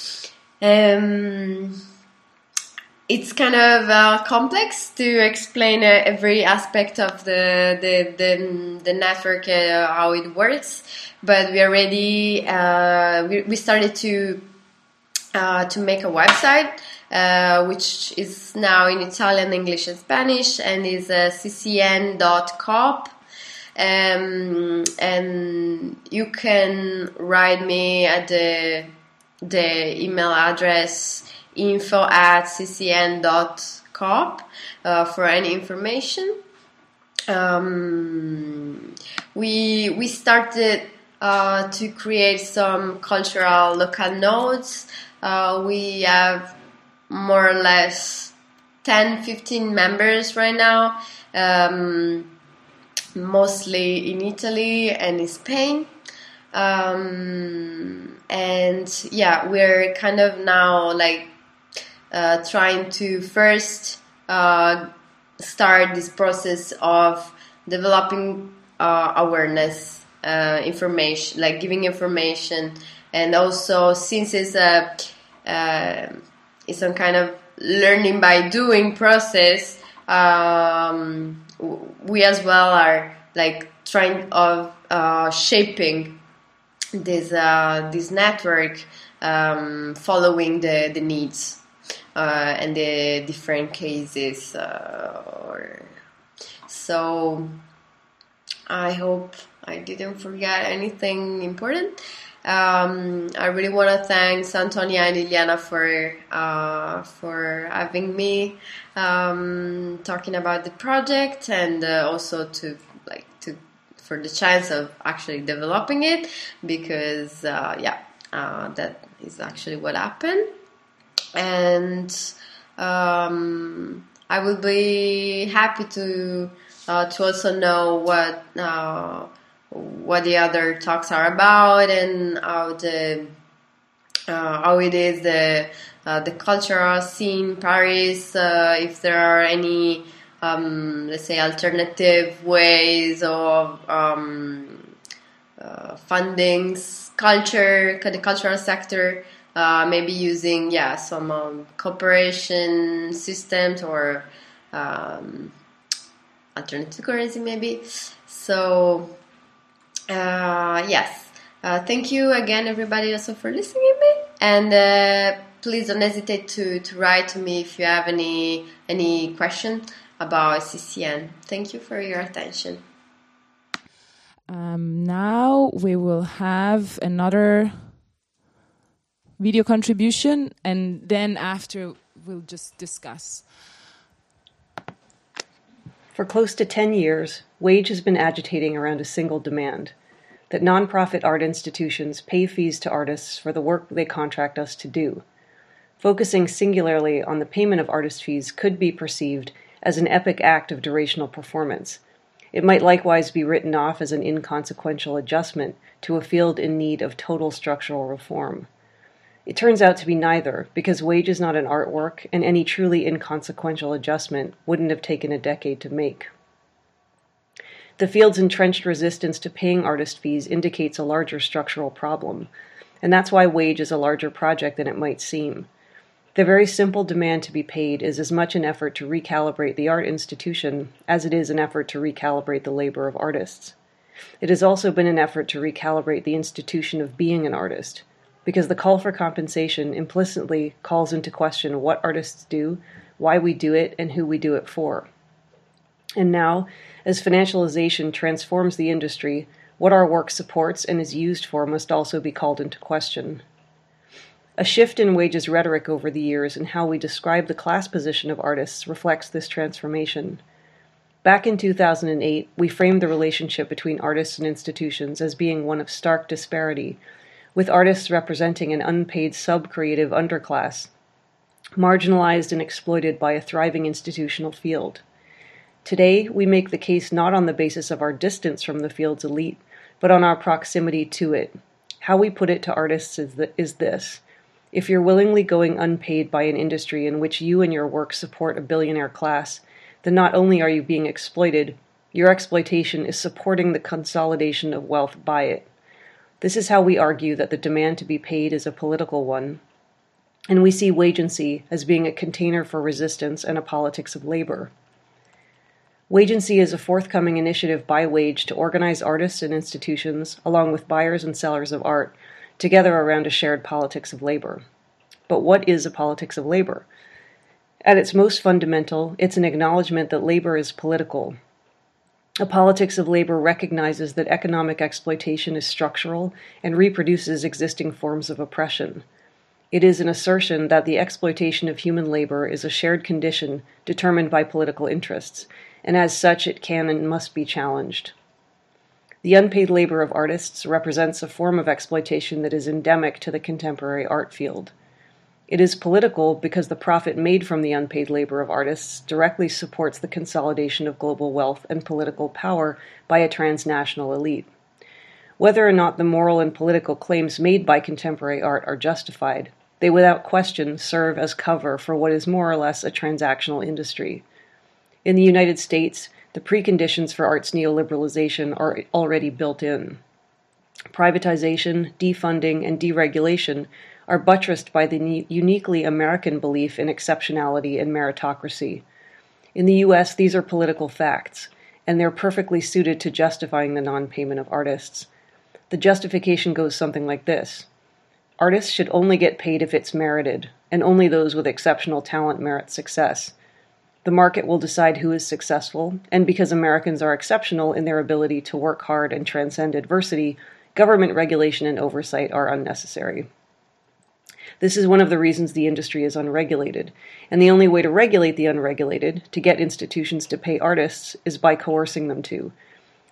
It's kind of complex to explain every aspect of the network, how it works, but we already we started to make a website, which is now in Italian, English, and Spanish, and is ccn.coop. And you can write me at the email address info@ccn.coop for any information. We started to create some cultural local nodes. We have more or less 10-15 members right now, mostly in Italy and in Spain. And yeah, we're kind of now like trying to first start this process of developing awareness, information, like giving information, and also since it's some kind of learning by doing process, we as well are like trying of shaping this network, following the needs and the different cases. So I hope I didn't forget anything important. I really want to thank Antonia and Liliana for having me talking about the project, and also for the chance of actually developing it, because that is actually what happened. And I will be happy to also know what the other talks are about and how it is the cultural scene in Paris. If there are any let's say alternative ways of fundings, the cultural sector. Maybe using some cooperation systems or alternative currency maybe. So yes, thank you again everybody also for listening to me, and please don't hesitate to write to me if you have any question about CCN. Thank you for your attention. Now we will have another video contribution, and then after we'll just discuss. For close to 10 years, WAGE has been agitating around a single demand: that nonprofit art institutions pay fees to artists for the work they contract us to do. Focusing singularly on the payment of artist fees could be perceived as an epic act of durational performance. It might likewise be written off as an inconsequential adjustment to a field in need of total structural reform. It turns out to be neither, because WAGE is not an artwork, and any truly inconsequential adjustment wouldn't have taken a decade to make. The field's entrenched resistance to paying artist fees indicates a larger structural problem, and that's why WAGE is a larger project than it might seem. The very simple demand to be paid is as much an effort to recalibrate the art institution as it is an effort to recalibrate the labor of artists. It has also been an effort to recalibrate the institution of being an artist, because the call for compensation implicitly calls into question what artists do, why we do it, and who we do it for. And now, as financialization transforms the industry, what our work supports and is used for must also be called into question. A shift in WAGE's rhetoric over the years and how we describe the class position of artists reflects this transformation. Back in 2008, we framed the relationship between artists and institutions as being one of stark disparity, with artists representing an unpaid sub-creative underclass, marginalized and exploited by a thriving institutional field. Today, we make the case not on the basis of our distance from the field's elite, but on our proximity to it. How we put it to artists is this: if you're willingly going unpaid by an industry in which you and your work support a billionaire class, then not only are you being exploited, your exploitation is supporting the consolidation of wealth by it. This is how we argue that the demand to be paid is a political one, and we see Wagency as being a container for resistance and a politics of labor. Wagency is a forthcoming initiative by WAGE to organize artists and institutions, along with buyers and sellers of art, together around a shared politics of labor. But what is a politics of labor? At its most fundamental, it's an acknowledgement that labor is political. A politics of labor recognizes that economic exploitation is structural and reproduces existing forms of oppression. It is an assertion that the exploitation of human labor is a shared condition determined by political interests, and as such it can and must be challenged. The unpaid labor of artists represents a form of exploitation that is endemic to the contemporary art field. It is political because the profit made from the unpaid labor of artists directly supports the consolidation of global wealth and political power by a transnational elite. Whether or not the moral and political claims made by contemporary art are justified, they without question serve as cover for what is more or less a transactional industry. In the United States, the preconditions for arts neoliberalization are already built in. Privatization, defunding, and deregulation are buttressed by the uniquely American belief in exceptionality and meritocracy. In the U.S., these are political facts, and they're perfectly suited to justifying the non-payment of artists. The justification goes something like this: artists should only get paid if it's merited, and only those with exceptional talent merit success. The market will decide who is successful, and because Americans are exceptional in their ability to work hard and transcend adversity, government regulation and oversight are unnecessary. This is one of the reasons the industry is unregulated, and the only way to regulate the unregulated, to get institutions to pay artists, is by coercing them to.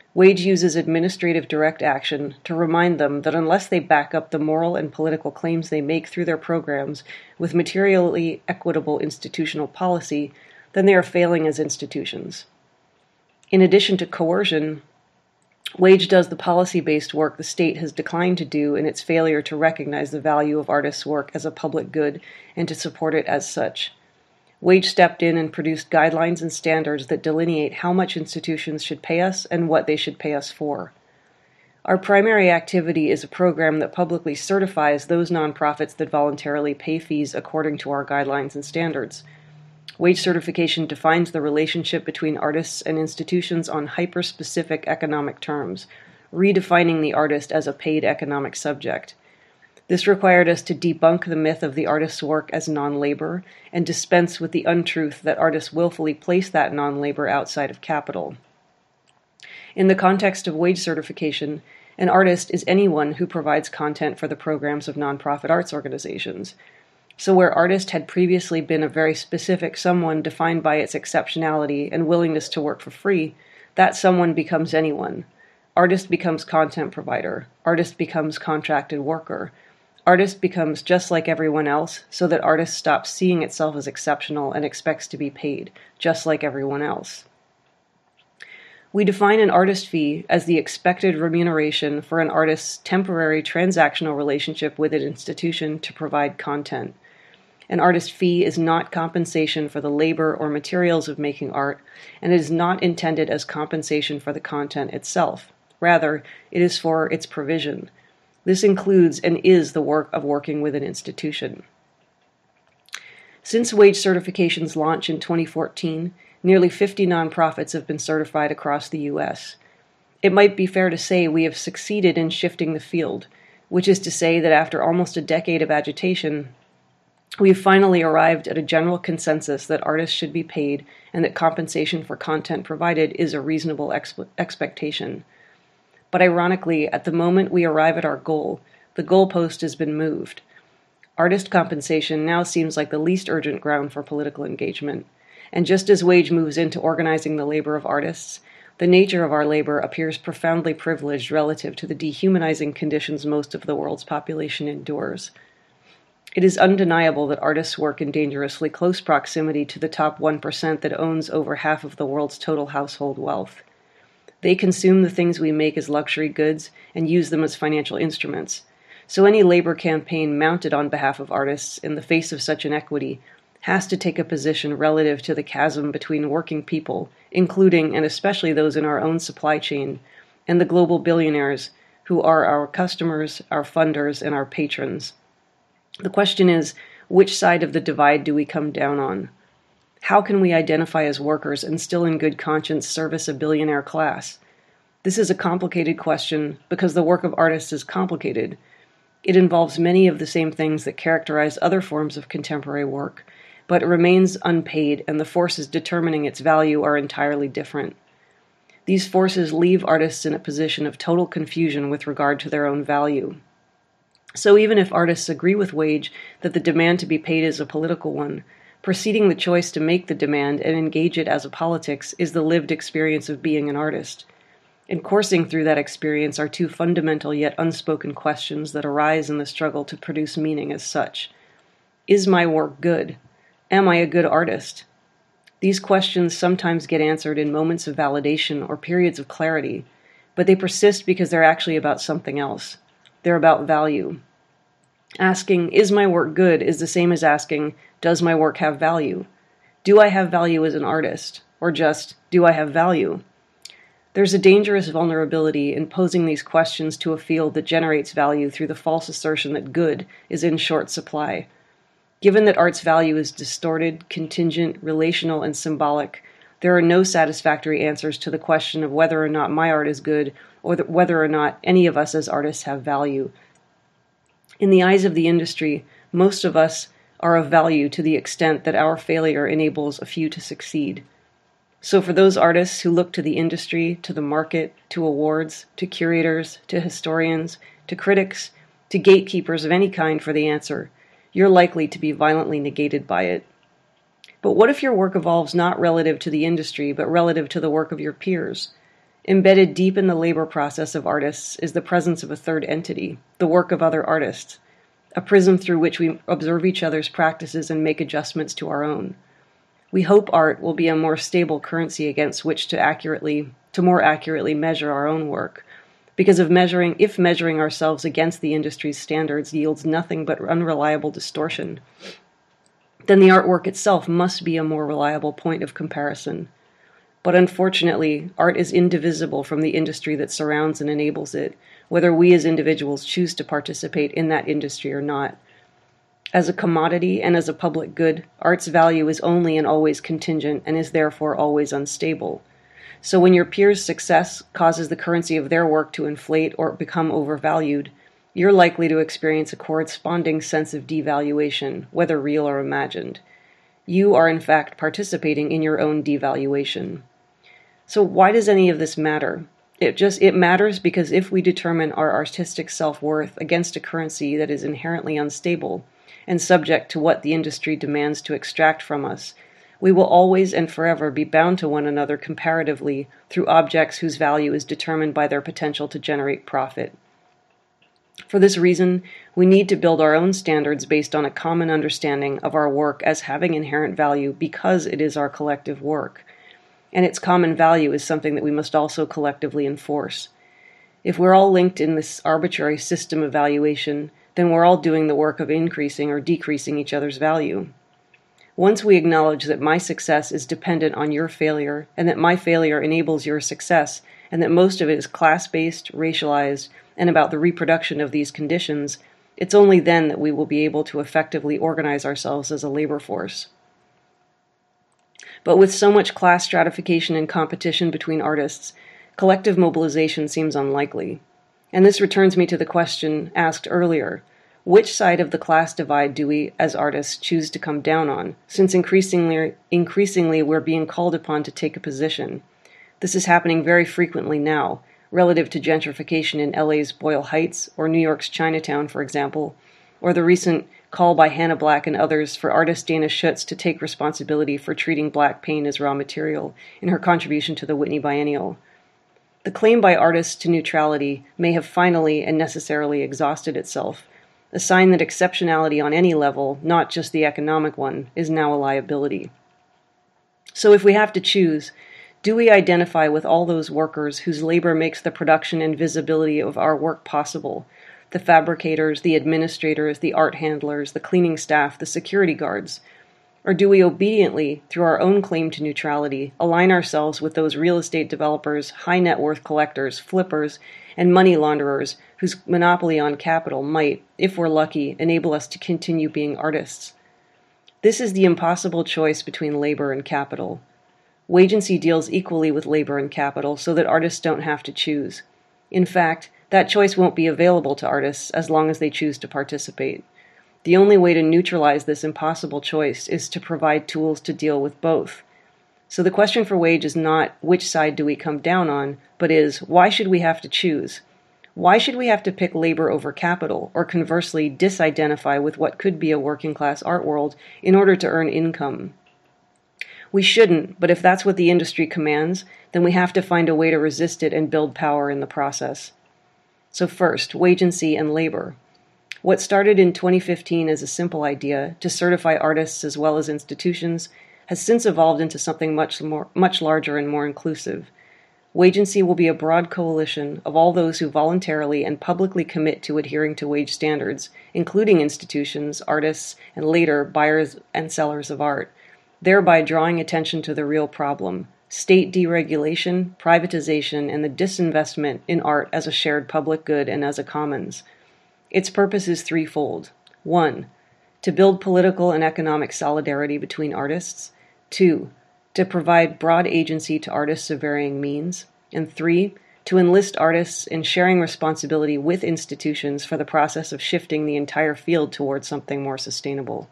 Wage uses administrative direct action to remind them that unless they back up the moral and political claims they make through their programs with materially equitable institutional policy, then they are failing as institutions. In addition to coercion, Wage does the policy-based work the state has declined to do in its failure to recognize the value of artists' work as a public good and to support it as such. Wage stepped in and produced guidelines and standards that delineate how much institutions should pay us and what they should pay us for. Our primary activity is a program that publicly certifies those nonprofits that voluntarily pay fees according to our guidelines and standards. Wage certification defines the relationship between artists and institutions on hyper-specific economic terms, redefining the artist as a paid economic subject. This required us to debunk the myth of the artist's work as non-labor and dispense with the untruth that artists willfully place that non-labor outside of capital. In the context of wage certification, an artist is anyone who provides content for the programs of nonprofit arts organizations. So where artist had previously been a very specific someone defined by its exceptionality and willingness to work for free, that someone becomes anyone. Artist becomes content provider. Artist becomes contracted worker. Artist becomes just like everyone else, so that artist stops seeing itself as exceptional and expects to be paid, just like everyone else. We define an artist fee as the expected remuneration for an artist's temporary transactional relationship with an institution to provide content. An artist fee is not compensation for the labor or materials of making art, and it is not intended as compensation for the content itself. Rather, it is for its provision. This includes and is the work of working with an institution. Since wage certification's launch in 2014, nearly 50 nonprofits have been certified across the U.S. It might be fair to say we have succeeded in shifting the field, which is to say that after almost a decade of agitation, we have finally arrived at a general consensus that artists should be paid and that compensation for content provided is a reasonable expectation. But ironically, at the moment we arrive at our goal, the goalpost has been moved. Artist compensation now seems like the least urgent ground for political engagement. And just as wage moves into organizing the labor of artists, the nature of our labor appears profoundly privileged relative to the dehumanizing conditions most of the world's population endures. It is undeniable that artists work in dangerously close proximity to the top 1% that owns over half of the world's total household wealth. They consume the things we make as luxury goods and use them as financial instruments. So any labor campaign mounted on behalf of artists in the face of such inequity has to take a position relative to the chasm between working people, including and especially those in our own supply chain, and the global billionaires who are our customers, our funders, and our patrons. The question is, which side of the divide do we come down on? How can we identify as workers and still in good conscience service a billionaire class? This is a complicated question because the work of artists is complicated. It involves many of the same things that characterize other forms of contemporary work, but it remains unpaid and the forces determining its value are entirely different. These forces leave artists in a position of total confusion with regard to their own value. So even if artists agree with wage that the demand to be paid is a political one, preceding the choice to make the demand and engage it as a politics is the lived experience of being an artist. And coursing through that experience are two fundamental yet unspoken questions that arise in the struggle to produce meaning as such. Is my work good? Am I a good artist? These questions sometimes get answered in moments of validation or periods of clarity, but they persist because they're actually about something else. They're about value. Asking, is my work good, is the same as asking, does my work have value? Do I have value as an artist? Or just, do I have value? There's a dangerous vulnerability in posing these questions to a field that generates value through the false assertion that good is in short supply. Given that art's value is distorted, contingent, relational, and symbolic, there are no satisfactory answers to the question of whether or not my art is good or whether or not any of us as artists have value. In the eyes of the industry, most of us are of value to the extent that our failure enables a few to succeed. So for those artists who look to the industry, to the market, to awards, to curators, to historians, to critics, to gatekeepers of any kind for the answer, you're likely to be violently negated by it. But what if your work evolves not relative to the industry, but relative to the work of your peers? Embedded deep in the labor process of artists is the presence of a third entity, the work of other artists, a prism through which we observe each other's practices and make adjustments to our own. We hope art will be a more stable currency against which to more accurately measure our own work, because if measuring ourselves against the industry's standards yields nothing but unreliable distortion, then the artwork itself must be a more reliable point of comparison. But unfortunately, art is indivisible from the industry that surrounds and enables it, whether we as individuals choose to participate in that industry or not. As a commodity and as a public good, art's value is only and always contingent and is therefore always unstable. So when your peers' success causes the currency of their work to inflate or become overvalued, you're likely to experience a corresponding sense of devaluation, whether real or imagined. You are in fact participating in your own devaluation. So why does any of this matter? It matters because if we determine our artistic self-worth against a currency that is inherently unstable and subject to what the industry demands to extract from us, we will always and forever be bound to one another comparatively through objects whose value is determined by their potential to generate profit. For this reason, we need to build our own standards based on a common understanding of our work as having inherent value because it is our collective work. And its common value is something that we must also collectively enforce. If we're all linked in this arbitrary system of valuation, then we're all doing the work of increasing or decreasing each other's value. Once we acknowledge that my success is dependent on your failure, and that my failure enables your success, and that most of it is class-based, racialized, and about the reproduction of these conditions, it's only then that we will be able to effectively organize ourselves as a labor force. But with so much class stratification and competition between artists, collective mobilization seems unlikely. And this returns me to the question asked earlier: which side of the class divide do we, as artists, choose to come down on, since increasingly we're being called upon to take a position? This is happening very frequently now, relative to gentrification in LA's Boyle Heights or New York's Chinatown, for example, or the recent call by Hannah Black and others for artist Dana Schutz to take responsibility for treating black pain as raw material in her contribution to the Whitney Biennial. The claim by artists to neutrality may have finally and necessarily exhausted itself, a sign that exceptionality on any level, not just the economic one, is now a liability. So if we have to choose, do we identify with all those workers whose labor makes the production and visibility of our work possible? The fabricators, the administrators, the art handlers, the cleaning staff, the security guards? Or do we obediently, through our own claim to neutrality, align ourselves with those real estate developers, high net worth collectors, flippers, and money launderers whose monopoly on capital might, if we're lucky, enable us to continue being artists? This is the impossible choice between labor and capital. Wagency deals equally with labor and capital so that artists don't have to choose. In fact, that choice won't be available to artists as long as they choose to participate. The only way to neutralize this impossible choice is to provide tools to deal with both. So the question for Wage is not which side do we come down on, but is why should we have to choose? Why should we have to pick labor over capital, or conversely disidentify with what could be a working class art world in order to earn income? We shouldn't, but if that's what the industry commands, then we have to find a way to resist it and build power in the process. So first, wagency and labor. What started in 2015 as a simple idea to certify artists as well as institutions has since evolved into something much larger and more inclusive. Wagency will be a broad coalition of all those who voluntarily and publicly commit to adhering to wage standards, including institutions, artists, and later buyers and sellers of art, thereby drawing attention to the real problem: state deregulation, privatization, and the disinvestment in art as a shared public good and as a commons. Its purpose is threefold. 1. To build political and economic solidarity between artists. 2. To provide broad agency to artists of varying means. And 3. To enlist artists in sharing responsibility with institutions for the process of shifting the entire field towards something more sustainable.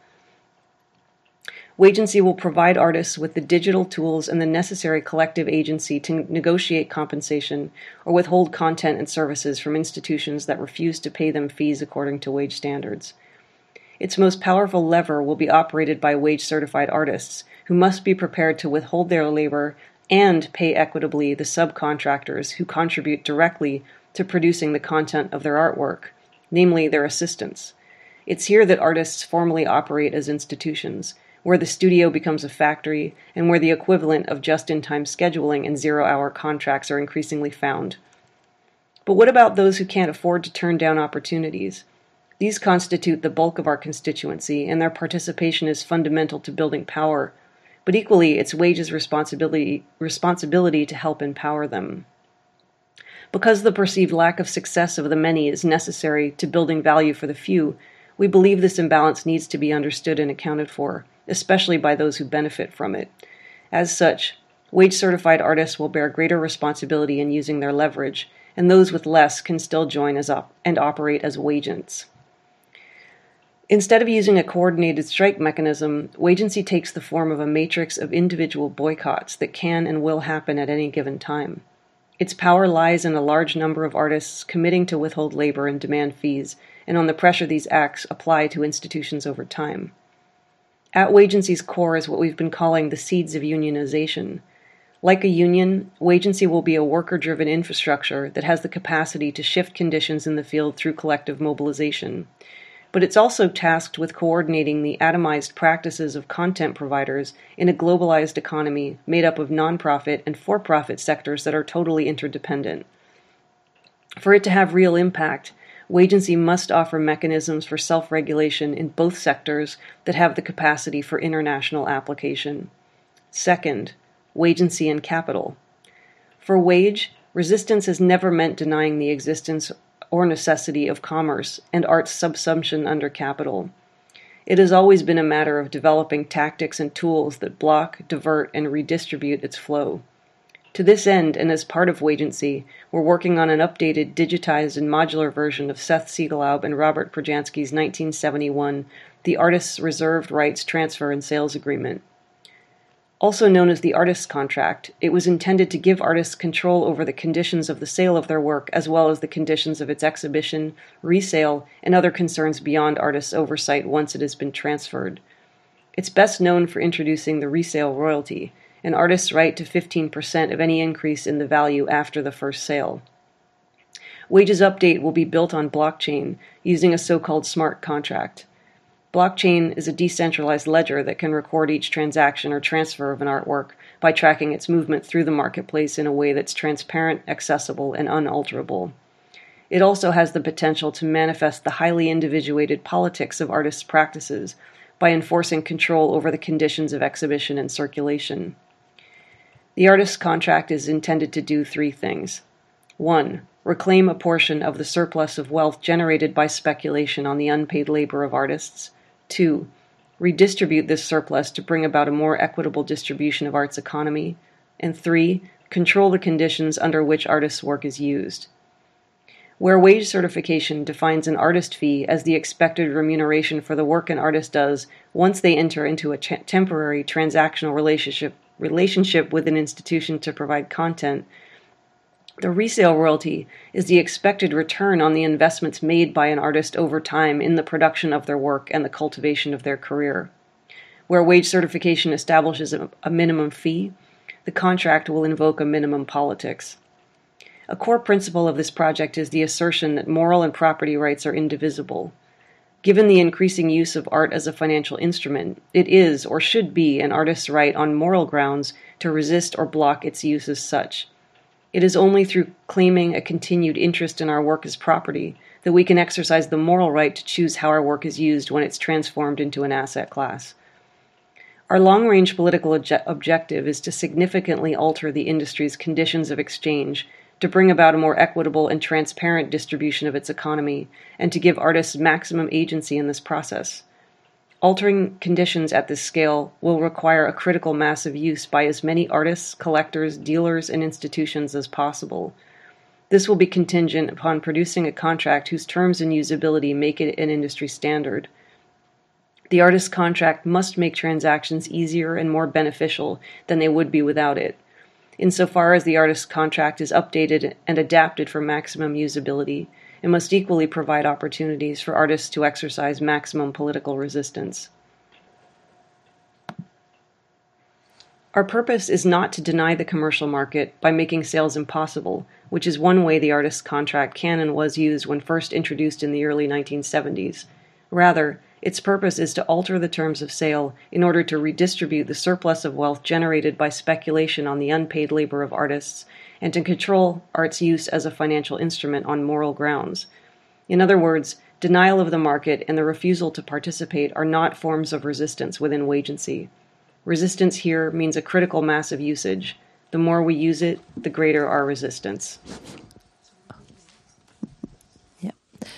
Wagency will provide artists with the digital tools and the necessary collective agency to negotiate compensation or withhold content and services from institutions that refuse to pay them fees according to wage standards. Its most powerful lever will be operated by wage-certified artists, who must be prepared to withhold their labor and pay equitably the subcontractors who contribute directly to producing the content of their artwork, namely their assistants. It's here that artists formally operate as institutions, where the studio becomes a factory and where the equivalent of just-in-time scheduling and zero-hour contracts are increasingly found. But what about those who can't afford to turn down opportunities? These constitute the bulk of our constituency, and their participation is fundamental to building power, but equally it's wages' responsibility to help empower them. Because the perceived lack of success of the many is necessary to building value for the few, we believe this imbalance needs to be understood and accounted for, especially by those who benefit from it. As such, wage-certified artists will bear greater responsibility in using their leverage, and those with less can still join and operate as wagents. Instead of using a coordinated strike mechanism, Wagency takes the form of a matrix of individual boycotts that can and will happen at any given time. Its power lies in a large number of artists committing to withhold labor and demand fees, and on the pressure these acts apply to institutions over time. At Wagency's core is what we've been calling the seeds of unionization. Like a union, Wagency will be a worker-driven infrastructure that has the capacity to shift conditions in the field through collective mobilization. But it's also tasked with coordinating the atomized practices of content providers in a globalized economy made up of nonprofit and for-profit sectors that are totally interdependent. For it to have real impact, Wagency must offer mechanisms for self-regulation in both sectors that have the capacity for international application. Second, Wagency and capital. For wage, resistance has never meant denying the existence or necessity of commerce and art's subsumption under capital. It has always been a matter of developing tactics and tools that block, divert, and redistribute its flow. To this end, and as part of Wagency, we're working on an updated, digitized, and modular version of Seth Siegelaub and Robert Perjansky's 1971 The Artist's Reserved Rights Transfer and Sales Agreement. Also known as the Artist's Contract, it was intended to give artists control over the conditions of the sale of their work as well as the conditions of its exhibition, resale, and other concerns beyond artists' oversight once it has been transferred. It's best known for introducing the resale royalty, an artist's right to 15% of any increase in the value after the first sale. Wages Update will be built on blockchain using a so-called smart contract. Blockchain is a decentralized ledger that can record each transaction or transfer of an artwork by tracking its movement through the marketplace in a way that's transparent, accessible, and unalterable. It also has the potential to manifest the highly individuated politics of artists' practices by enforcing control over the conditions of exhibition and circulation. The Artist's Contract is intended to do three things. 1. Reclaim a portion of the surplus of wealth generated by speculation on the unpaid labor of artists. 2. Redistribute this surplus to bring about a more equitable distribution of art's economy. And 3. Control the conditions under which artists' work is used. Where wage certification defines an artist fee as the expected remuneration for the work an artist does once they enter into a temporary transactional relationship with an institution to provide content, the resale royalty is the expected return on the investments made by an artist over time in the production of their work and the cultivation of their career. Where wage certification establishes a minimum fee, the contract will invoke a minimum politics. A core principle of this project is the assertion that moral and property rights are indivisible. Given the increasing use of art as a financial instrument, it is, or should be, an artist's right on moral grounds to resist or block its use as such. It is only through claiming a continued interest in our work as property that we can exercise the moral right to choose how our work is used when it's transformed into an asset class. Our long-range political objective is to significantly alter the industry's conditions of exchange, to bring about a more equitable and transparent distribution of its economy, and to give artists maximum agency in this process. Altering conditions at this scale will require a critical mass of use by as many artists, collectors, dealers, and institutions as possible. This will be contingent upon producing a contract whose terms and usability make it an industry standard. The artist's contract must make transactions easier and more beneficial than they would be without it. Insofar as the artist's contract is updated and adapted for maximum usability, it must equally provide opportunities for artists to exercise maximum political resistance. Our purpose is not to deny the commercial market by making sales impossible, which is one way the artist's contract can and was used when first introduced in the early 1970s. Rather, its purpose is to alter the terms of sale in order to redistribute the surplus of wealth generated by speculation on the unpaid labor of artists and to control art's use as a financial instrument on moral grounds. In other words, denial of the market and the refusal to participate are not forms of resistance within Wagency. Resistance here means a critical mass of usage. The more we use it, the greater our resistance. Yeah.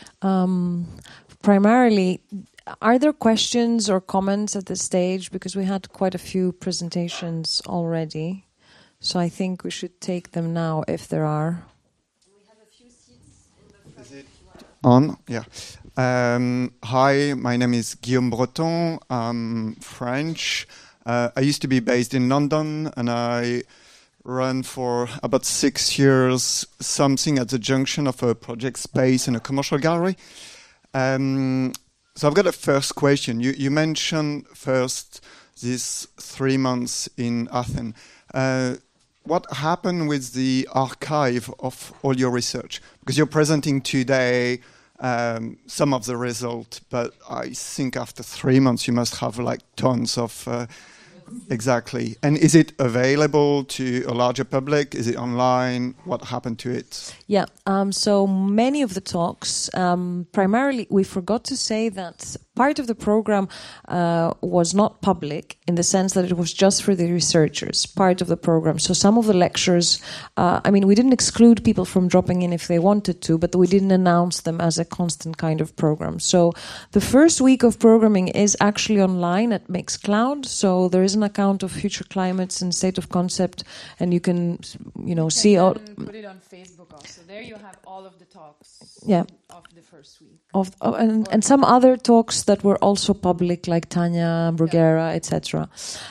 Primarily, are there questions or comments at this stage? Because we had quite a few presentations already. So I think we should take them now if there are. We have a few seats in the front. Is it on? Yeah. Hi, my name is Guillaume Breton. I'm French. I used to be based in London, and I ran for about 6 years something at the junction of a project space and a commercial gallery. So I've got a first question. You mentioned first these 3 months in Athens. What happened with the archive of all your research? Because you're presenting today some of the result, but I think after 3 months you must have like tons of... Exactly. And is it available to a larger public? Is it online? What happened to it? Yeah, so many of the talks, primarily, we forgot to say that part of the program was not public in the sense that it was just for the researchers, part of the program. So some of the lectures, we didn't exclude people from dropping in if they wanted to, but we didn't announce them as a constant kind of program. So the first week of programming is actually online at Mixcloud. So there is an account of Future Climates and State of Concept, and you can, see all. Put it on Facebook also. There you have all of the talks. Yeah. Of the first week. And some other talks that were also public, like Tanya Bruguera, etc.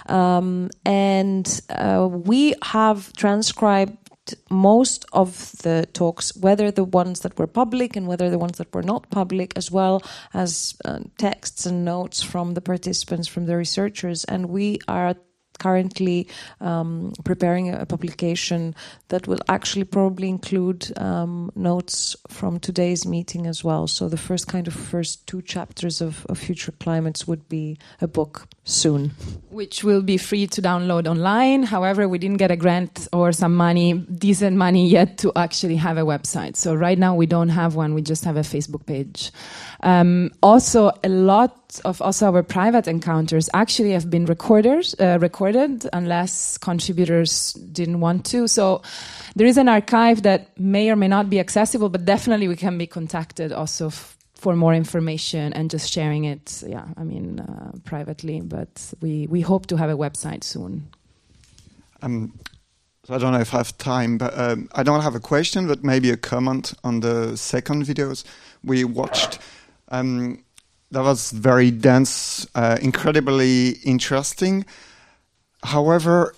We have transcribed most of the talks, whether the ones that were public and whether the ones that were not public, as well as texts and notes from the participants, from the researchers. And we are currently preparing a publication that will actually probably include notes from today's meeting as well. So the first 2 chapters of Future Climates would be a book soon. Which will be free to download online. However, we didn't get a grant or some money, decent money yet to actually have a website. So right now we don't have one. We just have a Facebook page. Also, a lot of our private encounters actually have been recorded unless contributors didn't want to. So there is an archive that may or may not be accessible, but definitely we can be contacted also for more information and just sharing it, privately. But we hope to have a website soon. So I don't know if I have time, but I don't have a question, but maybe a comment on the second videos we watched. That was very dense, incredibly interesting. However,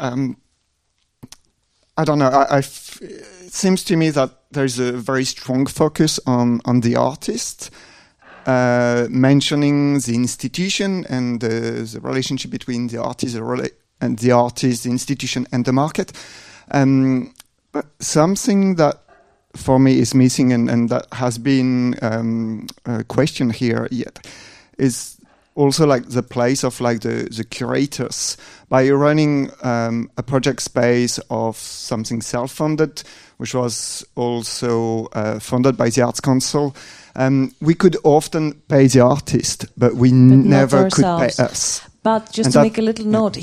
I don't know. It seems to me that there's a very strong focus on the artist, mentioning the institution and the relationship between the artist and the institution, and the market. But something that for me is missing, and that has been a question here yet, is also like the place of like the curators. By running a project space of something self-funded, which was also funded by the Arts Council, we could often pay the artist, but we never could pay us. But just to make a little note,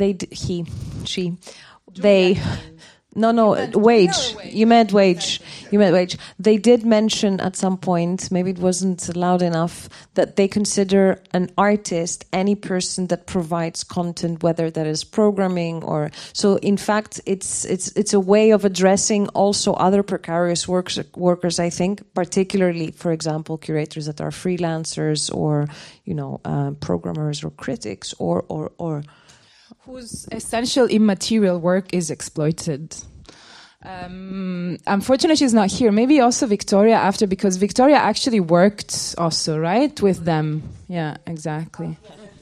wage. You meant wage. They did mention at some point, maybe it wasn't loud enough, that they consider an artist any person that provides content, whether that is programming or so. In fact, it's a way of addressing also other precarious workers. I think, particularly, for example, curators that are freelancers or programmers or critics or whose essential immaterial work is exploited. Unfortunately, she's not here. Maybe also Victoria after, because Victoria actually worked also, right, with them. Yeah, exactly.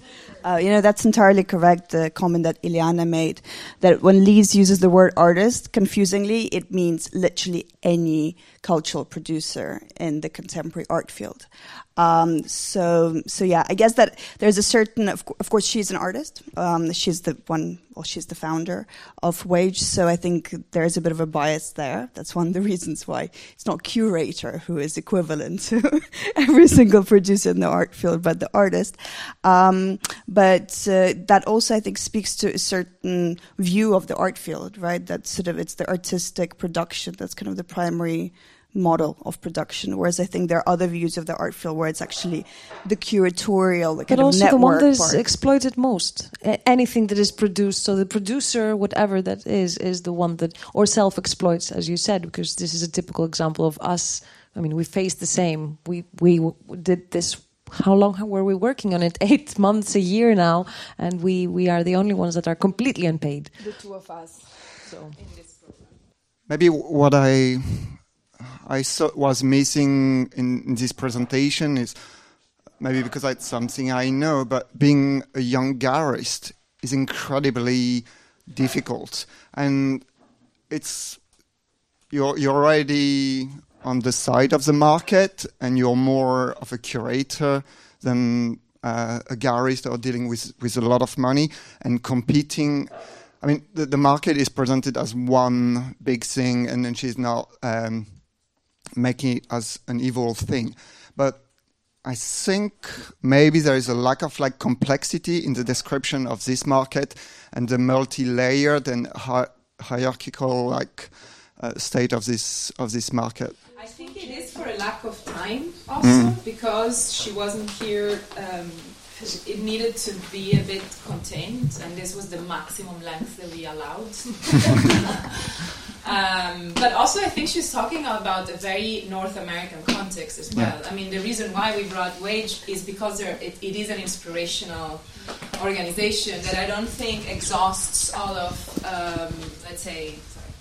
That's entirely correct, the comment that Ileana made, that when Lise uses the word artist, confusingly, it means literally any cultural producer in the contemporary art field. So yeah, I guess that there's a certain, of course, she's an artist. She's the founder of Wage. So I think there's a bit of a bias there. That's one of the reasons why it's not curator who is equivalent to every single producer in the art field, but the artist. But that also, I think, speaks to a certain view of the art field, right? That sort of, it's the artistic production that's kind of the primary model of production, whereas I think there are other views of the art field where it's actually the curatorial, the kind of network part. But also the one that is exploited most. Anything that is produced, so the producer, whatever that is the one that, or self-exploits, as you said, because this is a typical example of us. I mean, we faced the same. We did this. How long were we working on it? 8 months, a year now, and we are the only ones that are completely unpaid. The two of us. So in this program. Maybe what I saw was missing in this presentation is maybe because it's something I know, but being a young gallerist is incredibly difficult, and you're already on the side of the market, and you're more of a curator than a gallerist or dealing with a lot of money and competing. I mean, the market is presented as one big thing, and then she's not making it as an evil thing. But I think maybe there is a lack of complexity in the description of this market and the multi-layered and hierarchical state of this market. I think it is for a lack of time also, because she wasn't here. It needed to be a bit contained, and this was the maximum length that we allowed. But also I think she's talking about a very North American context as well. Yeah. I mean, the reason why we brought Wage is because it is an inspirational organization that I don't think exhausts all of, let's say...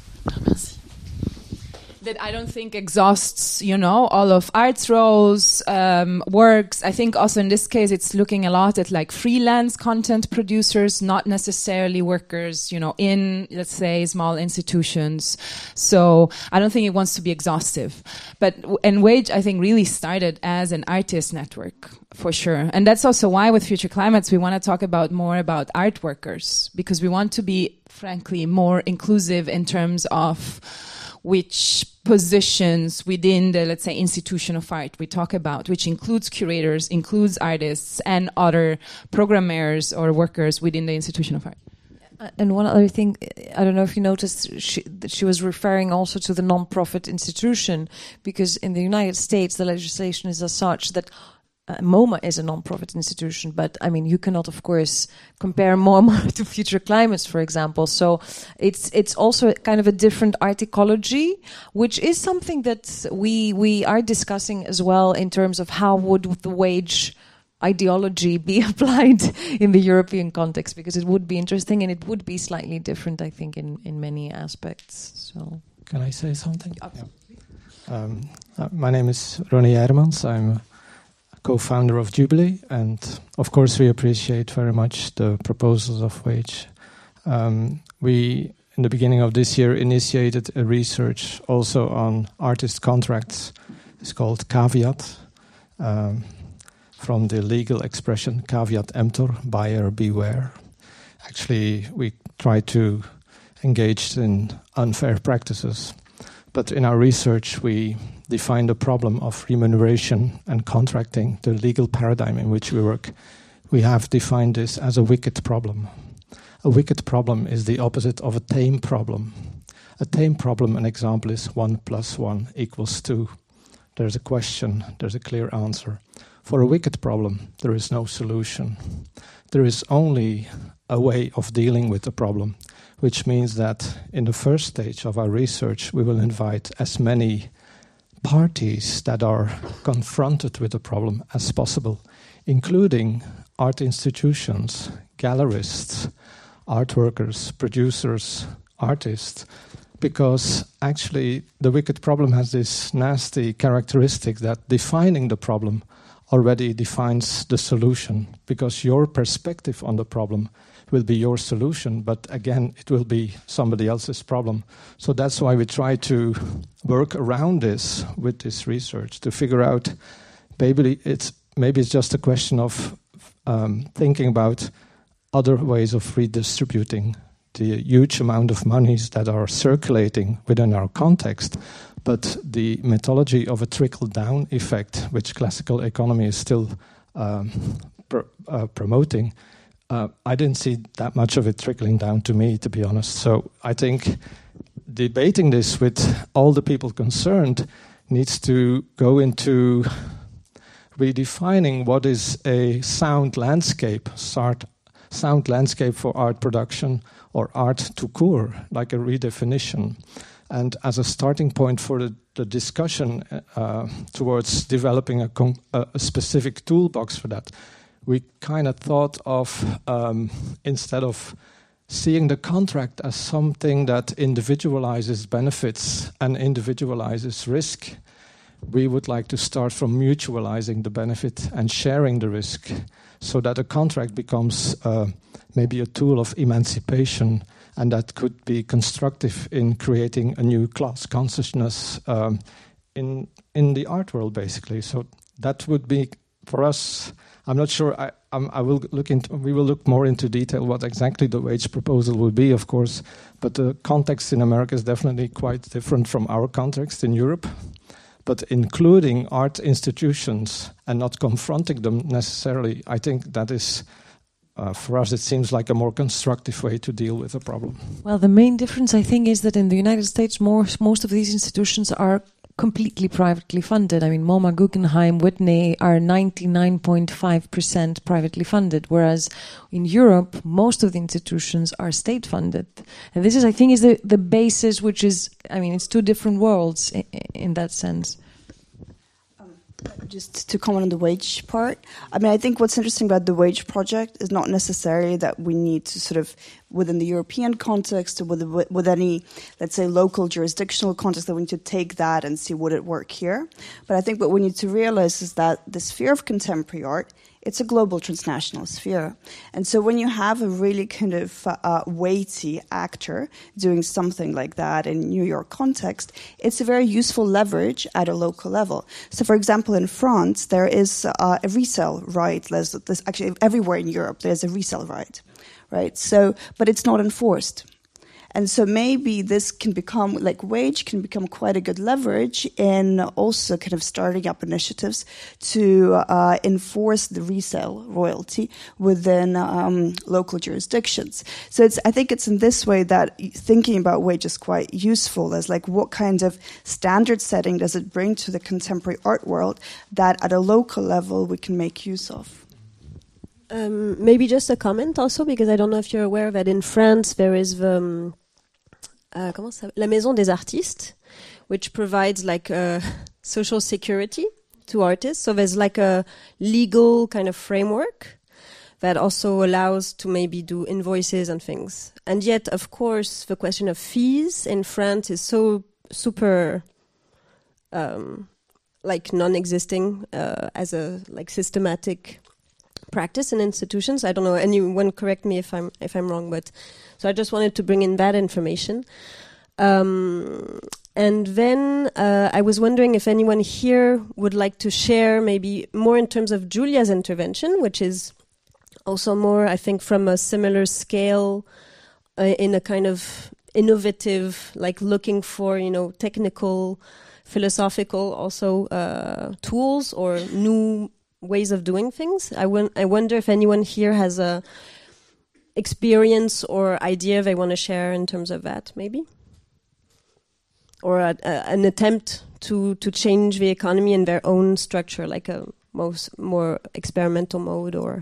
that I don't think exhausts, all of Arts Row's works. I think also in this case, it's looking a lot at freelance content producers, not necessarily workers, in, let's say, small institutions. So I don't think it wants to be exhaustive. And Wage, I think, really started as an artist network, for sure. And that's also why with Future Climates, we want to talk more about art workers, because we want to be, frankly, more inclusive in terms of which positions within the, let's say, institution of art we talk about, which includes curators, includes artists, and other programmers or workers within the institution of art. And one other thing, I don't know if you noticed, that she was referring also to the non-profit institution, because in the United States, the legislation is as such that MoMA is a non-profit institution, but I mean, you cannot, of course, compare MoMA to Future Climates, for example. So it's also kind of a different art ecology, which is something that we are discussing as well in terms of how would the Wage ideology be applied in the European context, because it would be interesting and it would be slightly different, I think, in many aspects. So, can I say something? Yeah. My name is Ronnie Hermans. I'm co-founder of Jubilee, and of course we appreciate very much the proposals of Wage. We, in the beginning of this year, initiated a research also on artist contracts. It's called Caveat, from the legal expression caveat emptor, buyer beware. Actually, we try to engage in unfair practices, but in our research we define the problem of remuneration and contracting, the legal paradigm in which we work. We have defined this as a wicked problem. A wicked problem is the opposite of a tame problem. A tame problem, an example is 1 + 1 = 2. There's a question, there's a clear answer. For a wicked problem, there is no solution. There is only a way of dealing with the problem, which means that in the first stage of our research, we will invite as many parties that are confronted with the problem as possible, including art institutions, gallerists, art workers, producers, artists, because actually the wicked problem has this nasty characteristic that defining the problem already defines the solution, because your perspective on the problem will be your solution, but again, it will be somebody else's problem. So that's why we try to work around this with this research to figure out, maybe it's just a question of thinking about other ways of redistributing the huge amount of monies that are circulating within our context. But the mythology of a trickle-down effect, which classical economy is still promoting, I didn't see that much of it trickling down to me, to be honest. So I think debating this with all the people concerned needs to go into redefining what is a sound landscape for art production or art tout court, like a redefinition. And as a starting point for the discussion towards developing a specific toolbox for that, we kind of thought of, instead of seeing the contract as something that individualizes benefits and individualizes risk, we would like to start from mutualizing the benefit and sharing the risk, so that a contract becomes maybe a tool of emancipation, and that could be constructive in creating a new class consciousness in the art world, basically. So that would be, for us, I'm not sure. We will look more into detail what exactly the wage proposal will be, of course. But the context in America is definitely quite different from our context in Europe. But including art institutions and not confronting them necessarily, I think that is, for us, it seems like a more constructive way to deal with a problem. Well, the main difference, I think, is that in the United States, most of these institutions are completely privately funded. I mean, MoMA, Guggenheim, Whitney are 99.5% privately funded, whereas in Europe, most of the institutions are state funded. And this is, I think, is the basis, which is, I mean, it's two different worlds in that sense. Just to comment on the wage part, I mean, I think what's interesting about the wage project is not necessarily that we need to sort of, within the European context or with any, let's say, local jurisdictional context, that we need to take that and see would it work here. But I think what we need to realize is that the sphere of contemporary art, it's a global transnational sphere. And so when you have a really kind of weighty actor doing something like that in New York context, it's a very useful leverage at a local level. So for example, in France, there is a resale right. There's actually everywhere in Europe, there's a resale right? So, but it's not enforced. And so maybe this can become, like wage can become quite a good leverage in also kind of starting up initiatives to enforce the resale royalty within local jurisdictions. So I think it's in this way that thinking about wage is quite useful, as like what kind of standard setting does it bring to the contemporary art world that at a local level we can make use of. Maybe just a comment also, because I don't know if you're aware that in France there is the La Maison des Artistes, which provides like social security to artists. So there's like a legal kind of framework that also allows to maybe do invoices and things. And yet, of course, the question of fees in France is so super like non-existing as a like systematic practice in institutions. I don't know, anyone correct me if I'm wrong, but so I just wanted to bring in that information. And then I was wondering if anyone here would like to share maybe more in terms of Julia's intervention, which is also more, I think, from a similar scale in a kind of innovative, like looking for, technical, philosophical also tools or new ways of doing things. I wonder if anyone here has a experience or idea they want to share in terms of that, maybe, or an attempt to change the economy in their own structure, like a more experimental mode. Or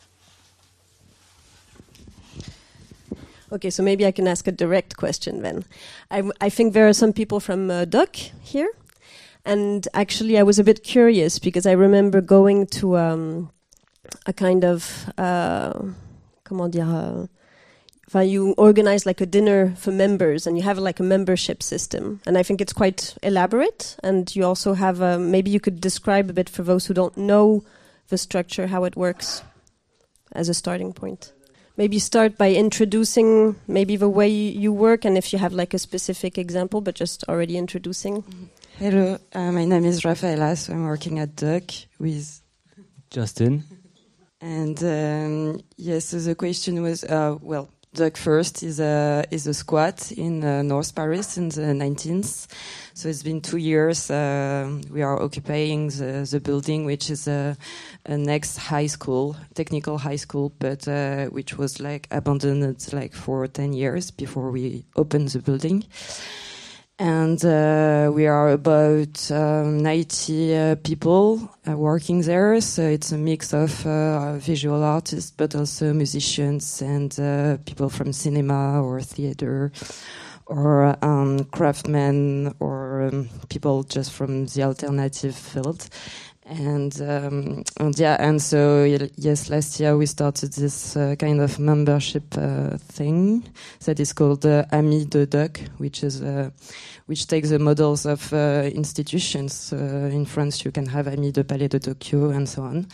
okay, so maybe I can ask a direct question then. I think there are some people from DOC here. And actually, I was a bit curious because I remember going to a kind of, you organize like a dinner for members, and you have like a membership system, and I think it's quite elaborate. And you also have maybe you could describe a bit for those who don't know the structure, how it works as a starting point. Maybe start by introducing maybe the way you work, and if you have like a specific example, but just already introducing. Hello, my name is Rafaela, so I'm working at Duck with Justin. And yes, so the question was, Duck First is a squat in North Paris in the 19th. So it's been 2 years. We are occupying the building, which is a next high school, technical high school, but which was like abandoned like for 10 years before we opened the building. And we are about 90 people working there. So it's a mix of visual artists, but also musicians and people from cinema or theater, or craftsmen, or people just from the alternative field. And so yes, last year we started this kind of membership thing that is called Amis de Duck, which takes the models of institutions. In France, you can have Amis de Palais de Tokyo and so on.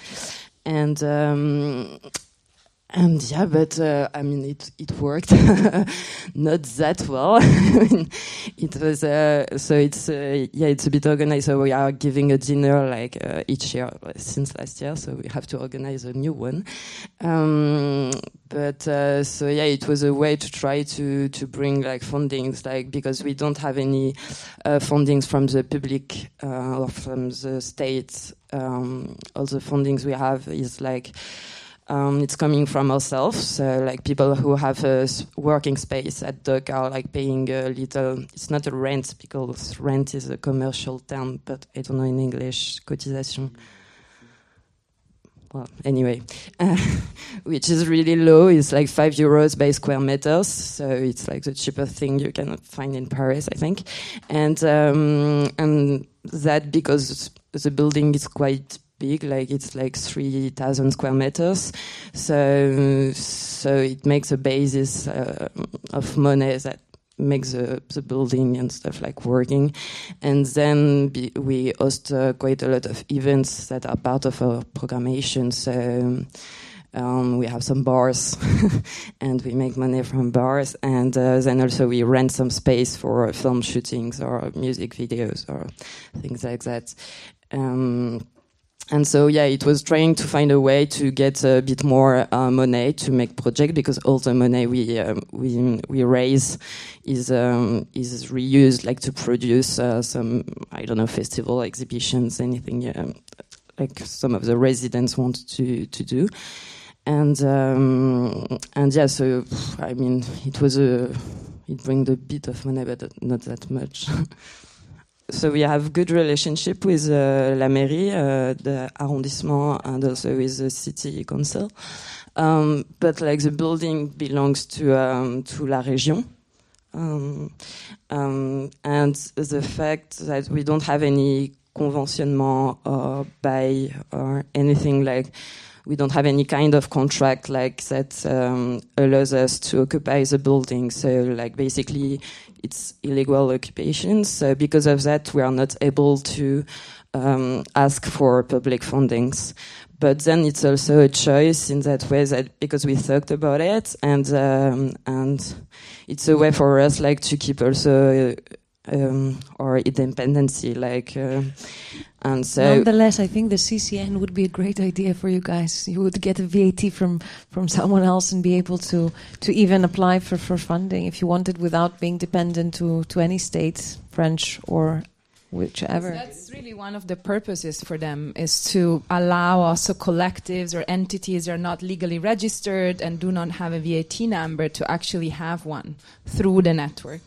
And yeah, but I mean, it worked not that well. It was so it's a bit organized. So we are giving a dinner like each year since last year. So we have to organize a new one. So yeah, it was a way to try to bring like fundings, like because we don't have any fundings from the public or from the state. All the fundings we have is like. It's coming from ourselves, so like people who have a working space at Duck are like paying a little. It's not a rent because rent is a commercial term, but I don't know in English, cotisation. Well, anyway, which is really low. It's like €5 by square meters, so it's like the cheapest thing you can find in Paris, I think. And that because the building is quite big, like it's like 3,000 square meters, so it makes a basis of money that makes the building and stuff like working. And then we host quite a lot of events that are part of our programmation. So we have some bars and we make money from bars, and then also we rent some space for film shootings or music videos or things like that. And so, yeah, it was trying to find a way to get a bit more money to make project, because all the money we raise is reused, like to produce some, I don't know, festival, exhibitions, anything like some of the residents want to do. And yeah, so I mean, it brings a bit of money, but not that much. So we have good relationship with la mairie, the arrondissement, and also with the city council. But like the building belongs to la région. And the fact that we don't have any conventionnement or bail or anything, like we don't have any kind of contract like that allows us to occupy the building. So like basically it's illegal occupation. So because of that, we are not able to ask for public fundings. But then it's also a choice in that way, that because we thought about it, and it's a way for us like to keep also our independency, like. And so, nonetheless, I think the CCN would be a great idea for you guys. You would get a VAT from someone else and be able to even apply for funding if you wanted, without being dependent to any state, French or whichever. That's really one of the purposes for them, is to allow also collectives or entities that are not legally registered and do not have a VAT number to actually have one through the network.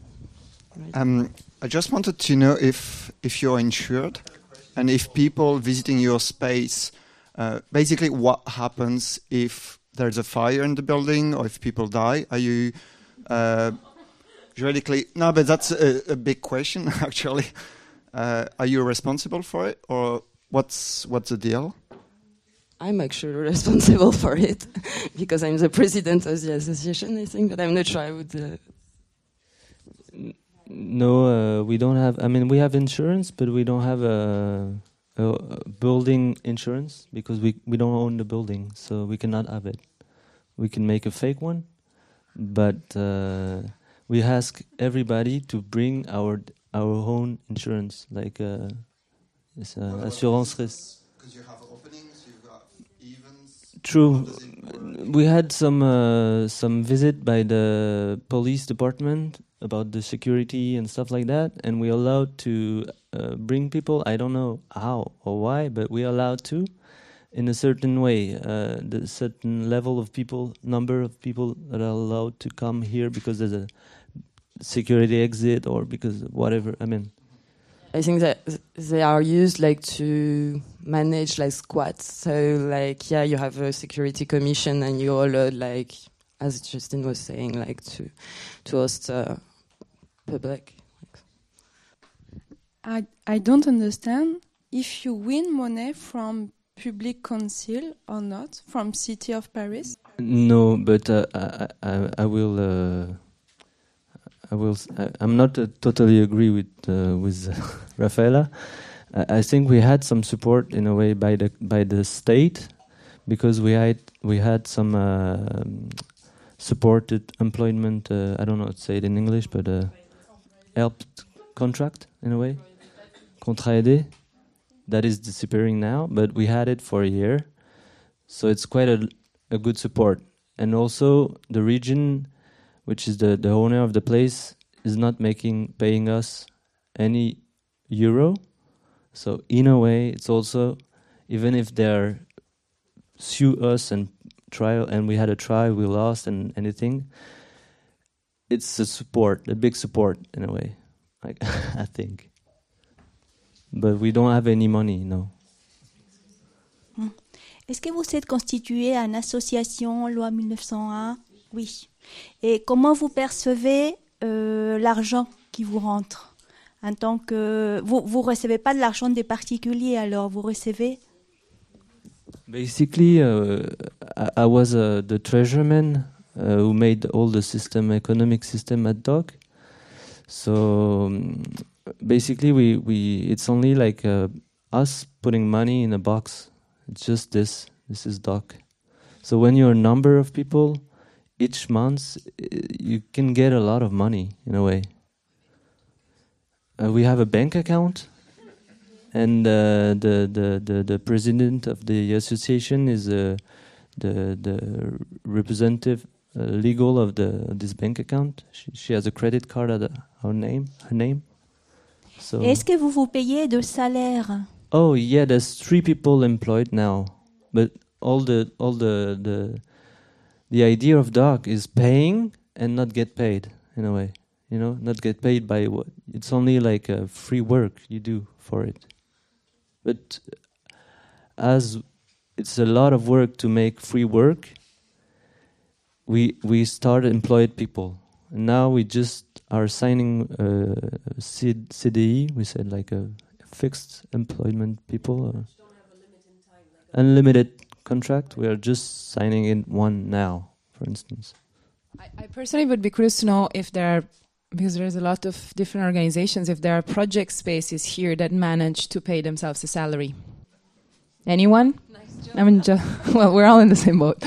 I just wanted to know if you're insured, and if people visiting your space, basically what happens if there's a fire in the building or if people die? Are you juridically... No, but that's a big question, actually. Are you responsible for it, or what's the deal? I'm actually responsible for it because I'm the president of the association, I think, but I'm not sure I would... No, we don't have... I mean, we have insurance, but we don't have a building insurance because we don't own the building, so we cannot have it. We can make a fake one, but we ask everybody to bring our own insurance, like assurance risque. Because you have openings, you've got events. True. We had some visit by the police department about the security and stuff like that, and we allowed to bring people. I don't know how or why, but we allowed to, in a certain way, the certain level of people, number of people that are allowed to come here because there's a security exit or because whatever. I mean, I think that they are used like to manage like squats. So like, yeah, you have a security commission and you all like, as Justin was saying, like to host public. I don't understand if you win money from public council or not, from City of Paris. No, but I will. I'm not totally agree with Rafaela. I think we had some support in a way by the state because we had some supported employment. I don't know how to say it in English, but helped contract in a way, contrat aidé. That is disappearing now, but we had it for a year, so it's quite a good support. And also the region, which is the owner of the place, is not paying us any euro. So in a way, it's also, even if they sue us and trial, and we had a trial, we lost and anything, it's a big support in a way, I think. But we don't have any money, no. Est-ce que vous êtes constitué en association loi 1901? Oui. Et comment vous percevez l'argent qui vous rentre en tant que vous recevez pas de l'argent des particuliers, alors vous recevez? Basically, I was the treasurerman who made all the economic system at DOC. So basically, we it's only like us putting money in a box. It's just this. This is DOC. So when you're a number of people, each month you can get a lot of money in a way. We have a bank account, and the president of the association is the representative legal of this bank account. She has a credit card at her name. So. Est-ce que vous payez de salaire? Oh yeah, there's 3 people employed now, but all the idea of DOC is paying and not get paid in a way, not get paid by what. It's only like a free work you do for it. But as it's a lot of work to make free work, we started employed people. And now we just are signing CDI, we said like a fixed employment people. Unlimited contract, we are just signing in one now, for instance. I personally would be curious to know if there are, because there's a lot of different organizations, if there are project spaces here that manage to pay themselves a salary. Anyone? Nice job. I mean, well, we're all in the same boat.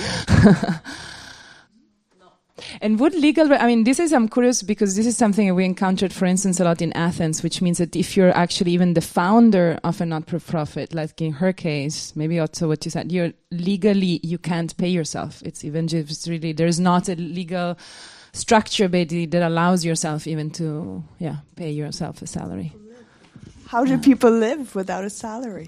And would this is, I'm curious because this is something we encountered, for instance, a lot in Athens, which means that if you're actually even the founder of a not-for-profit, like in her case, maybe also what you said, you can't pay yourself. It's even just really, there's not a legal structure basically that allows yourself even to, pay yourself a salary. How do people live without a salary?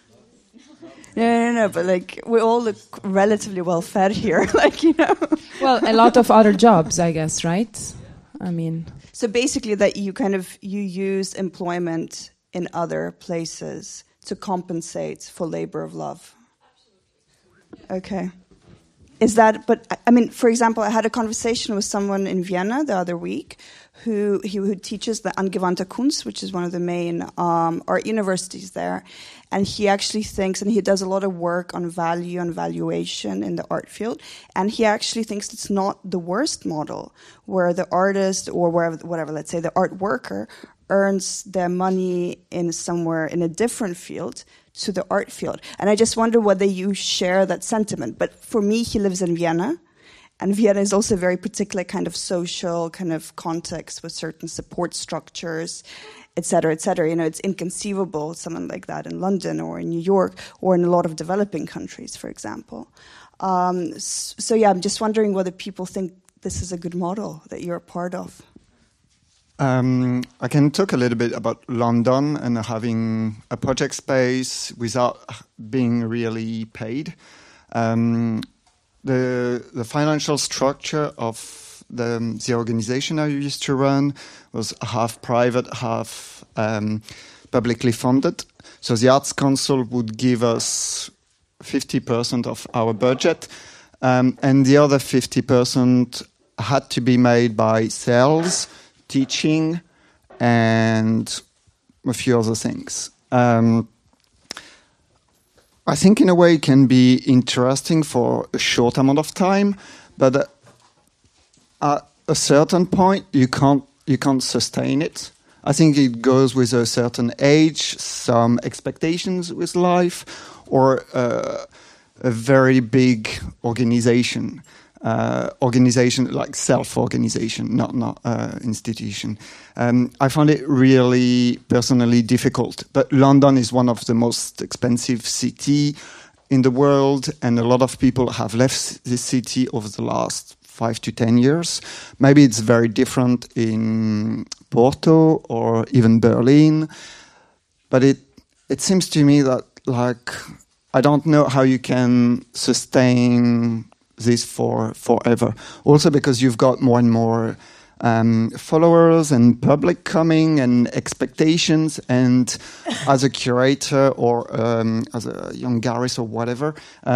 No, but like we all look relatively well fed here, Well, a lot of other jobs, I guess, right? I mean. So basically that you use employment in other places to compensate for labor of love. Okay. Is that, but I mean, for example, I had a conversation with someone in Vienna the other week who teaches the Angewandte Kunst, which is one of the main art universities there. And he actually thinks, and he does a lot of work on value and valuation in the art field, and he actually thinks it's not the worst model, where the artist or whatever, let's say the art worker, earns their money in somewhere in a different field to the art field. And I just wonder whether you share that sentiment. But for me, he lives in Vienna, and Vienna is also a very particular kind of social kind of context with certain support structures, et cetera, et cetera. You know, it's inconceivable, someone like that in London or in New York or in a lot of developing countries, for example. So yeah, I'm just wondering whether people think this is a good model that you're a part of. I can talk a little bit about London and having a project space without being really paid. The financial structure of the organization I used to run was half private, half publicly funded. So the Arts Council would give us 50% of our budget, and the other 50% had to be made by sales, teaching, and a few other things. I think in a way it can be interesting for a short amount of time, but at a certain point you can't sustain it. I think it goes with a certain age, some expectations with life, or a very big organization like self-organization, not institution. I found it really personally difficult. But London is one of the most expensive city in the world, and a lot of people have left this city over the last 5 to 10 years. Maybe it's very different in Porto or even Berlin, but it seems to me that, like, I don't know how you can sustain this forever. Also because you've got more and more followers and public coming and expectations, and as a curator or as a young Garris or whatever,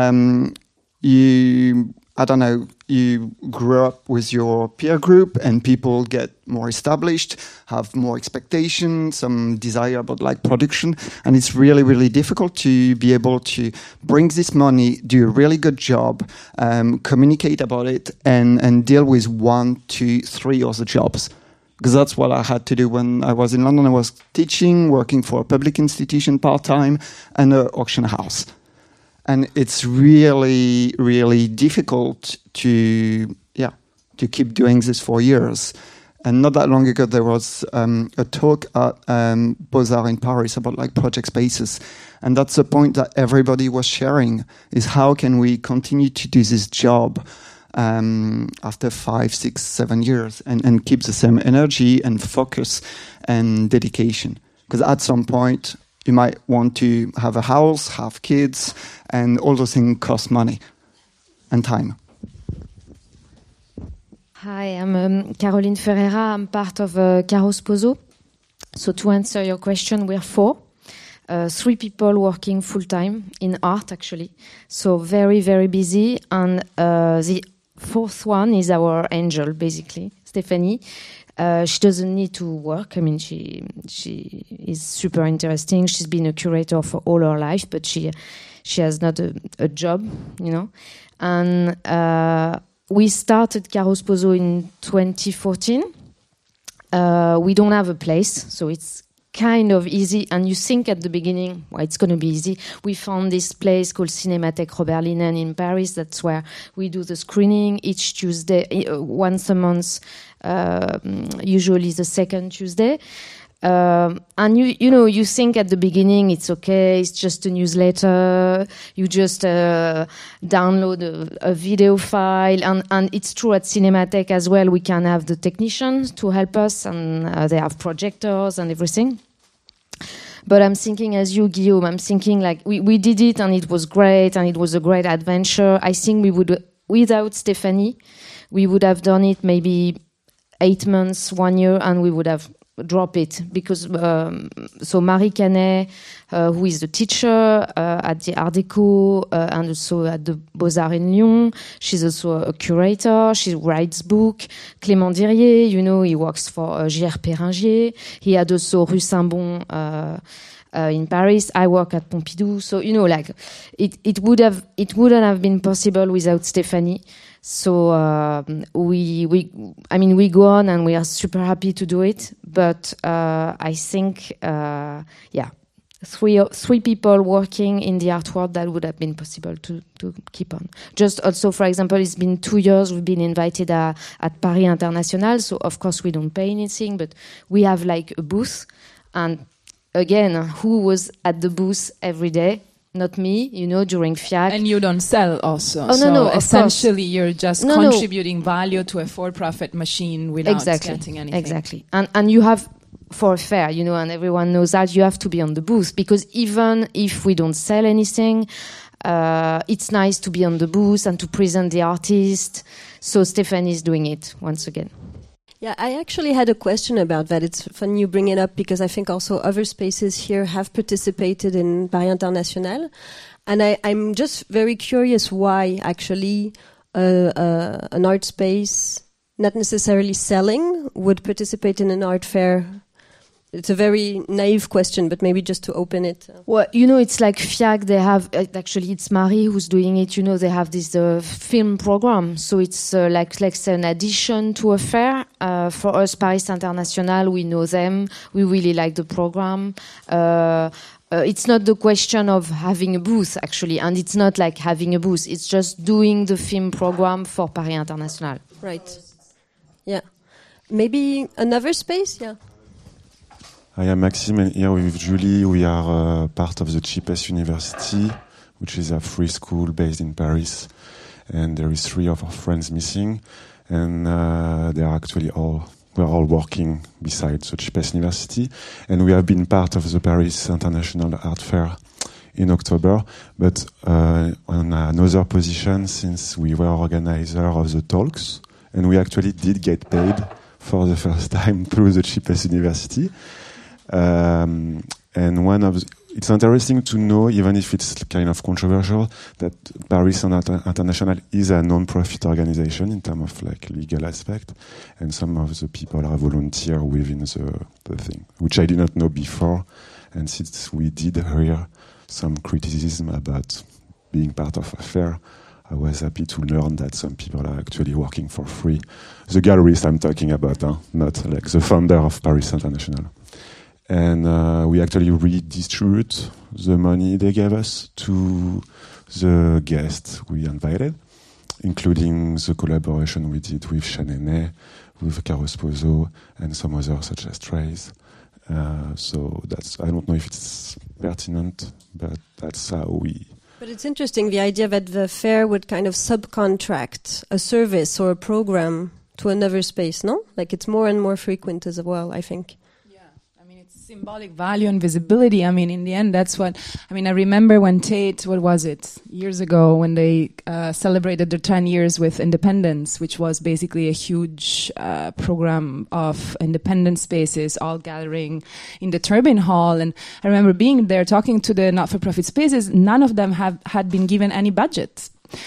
you grow up with your peer group and people get more established, have more expectations, some desire about like production, and it's really, really difficult to be able to bring this money, do a really good job, communicate about it, and deal with 1, 2, 3 other jobs. Because that's what I had to do when I was in London. I was teaching, working for a public institution part-time, and an auction house. And it's really, really difficult to keep doing this for years. And not that long ago, there was a talk at Beaux-Arts in Paris about like project spaces. And that's the point that everybody was sharing, is how can we continue to do this job after 5, 6, 7 years and keep the same energy and focus and dedication. Because at some point, you might want to have a house, have kids, and all those things cost money and time. Hi, I'm Caroline Ferreira. I'm part of Caros Pozo. So to answer your question, we're 4. 3 people working full-time in art, actually. So very, very busy. And the 4th one is our angel, basically, Stephanie. She doesn't need to work. I mean, she is super interesting. She's been a curator for all her life, but she has not a job, you know. And we started Caros Pozo in 2014. We don't have a place, so it's kind of easy. And you think at the beginning, well, it's going to be easy. We found this place called Cinémathèque Robert Linen in Paris. That's where we do the screening each Tuesday, once a month, usually the second Tuesday. And you think at the beginning it's okay, it's just a newsletter, you just download a video file, and it's true at Cinémathèque as well. We can have the technicians to help us, and they have projectors and everything. But I'm thinking, as you, Guillaume, I'm thinking like we did it and it was great and it was a great adventure. I think we would, without Stephanie, we would have done it maybe 8 months, 1 year, and we would have drop it because so Marie Canet, who is the teacher at the Art Deco and also at the Beaux-Arts in Lyon, she's also a curator. She writes book. Clément Dirier, you know, he works for J.R. Péringier. He had also Rue Saint-Bon in Paris. I work at Pompidou, so you know, like it wouldn't have been possible without Stéphanie. So we go on and we are super happy to do it. But I think, three people working in the art world, that would have been possible to keep on. Just also, for example, it's been 2 years we've been invited at Paris International. So of course we don't pay anything, but we have like a booth. And again, who was at the booth every day? Not me, you know, during FIAC. And you don't sell also. Oh, so no, essentially you're just contributing value to a for-profit machine without getting anything. Exactly. And you have, for a fair, you know, and everyone knows that, you have to be on the booth, because even if we don't sell anything, it's nice to be on the booth and to present the artist. So Stéphanie is doing it once again. Yeah, I actually had a question about that. It's fun you bring it up because I think also other spaces here have participated in Paris International. And I'm just very curious why actually an art space, not necessarily selling, would participate in an art fair. It's a very naive question, but maybe just to open it. Well, you know, it's like FIAC, they have, actually it's Marie who's doing it, you know, they have this film program. So it's like an addition to a fair. For us, Paris International, we know them. We really like the program. It's not the question of having a booth, actually. And it's not like having a booth. It's just doing the film program for Paris International. Right. Yeah. Maybe another space? Yeah. I am Maxime, and here with Julie we are part of the Cheapest University, which is a free school based in Paris. And there is 3 of our friends missing, and they are actually we're all working beside the Cheapest University. And we have been part of the Paris International Art Fair in October, but on another position, since we were organizer of the talks, and we actually did get paid for the first time through the Cheapest University. And it's interesting to know, even if it's kind of controversial, that Paris International is a non-profit organization in terms of like legal aspect, and some of the people are volunteer within the thing, which I did not know before. And since we did hear some criticism about being part of a fair, I was happy to learn that some people are actually working for free. The gallerist I'm talking about, not like the founder of Paris International. And we actually redistribute the money they gave us to the guests we invited, including the collaboration we did with Chanene, with Caro Sposo, and some others such as Trace. So I don't know if it's pertinent, but that's how we... But it's interesting, the idea that the fair would kind of subcontract a service or a program to another space, no? Like it's more and more frequent as well, I think. Symbolic value and visibility. I mean, in the end, that's what... I mean, I remember when Tate, what was it, years ago, when they celebrated their 10 years with Independence, which was basically a huge program of independent spaces all gathering in the Turbine Hall. And I remember being there talking to the not-for-profit spaces. None of them had been given any budget.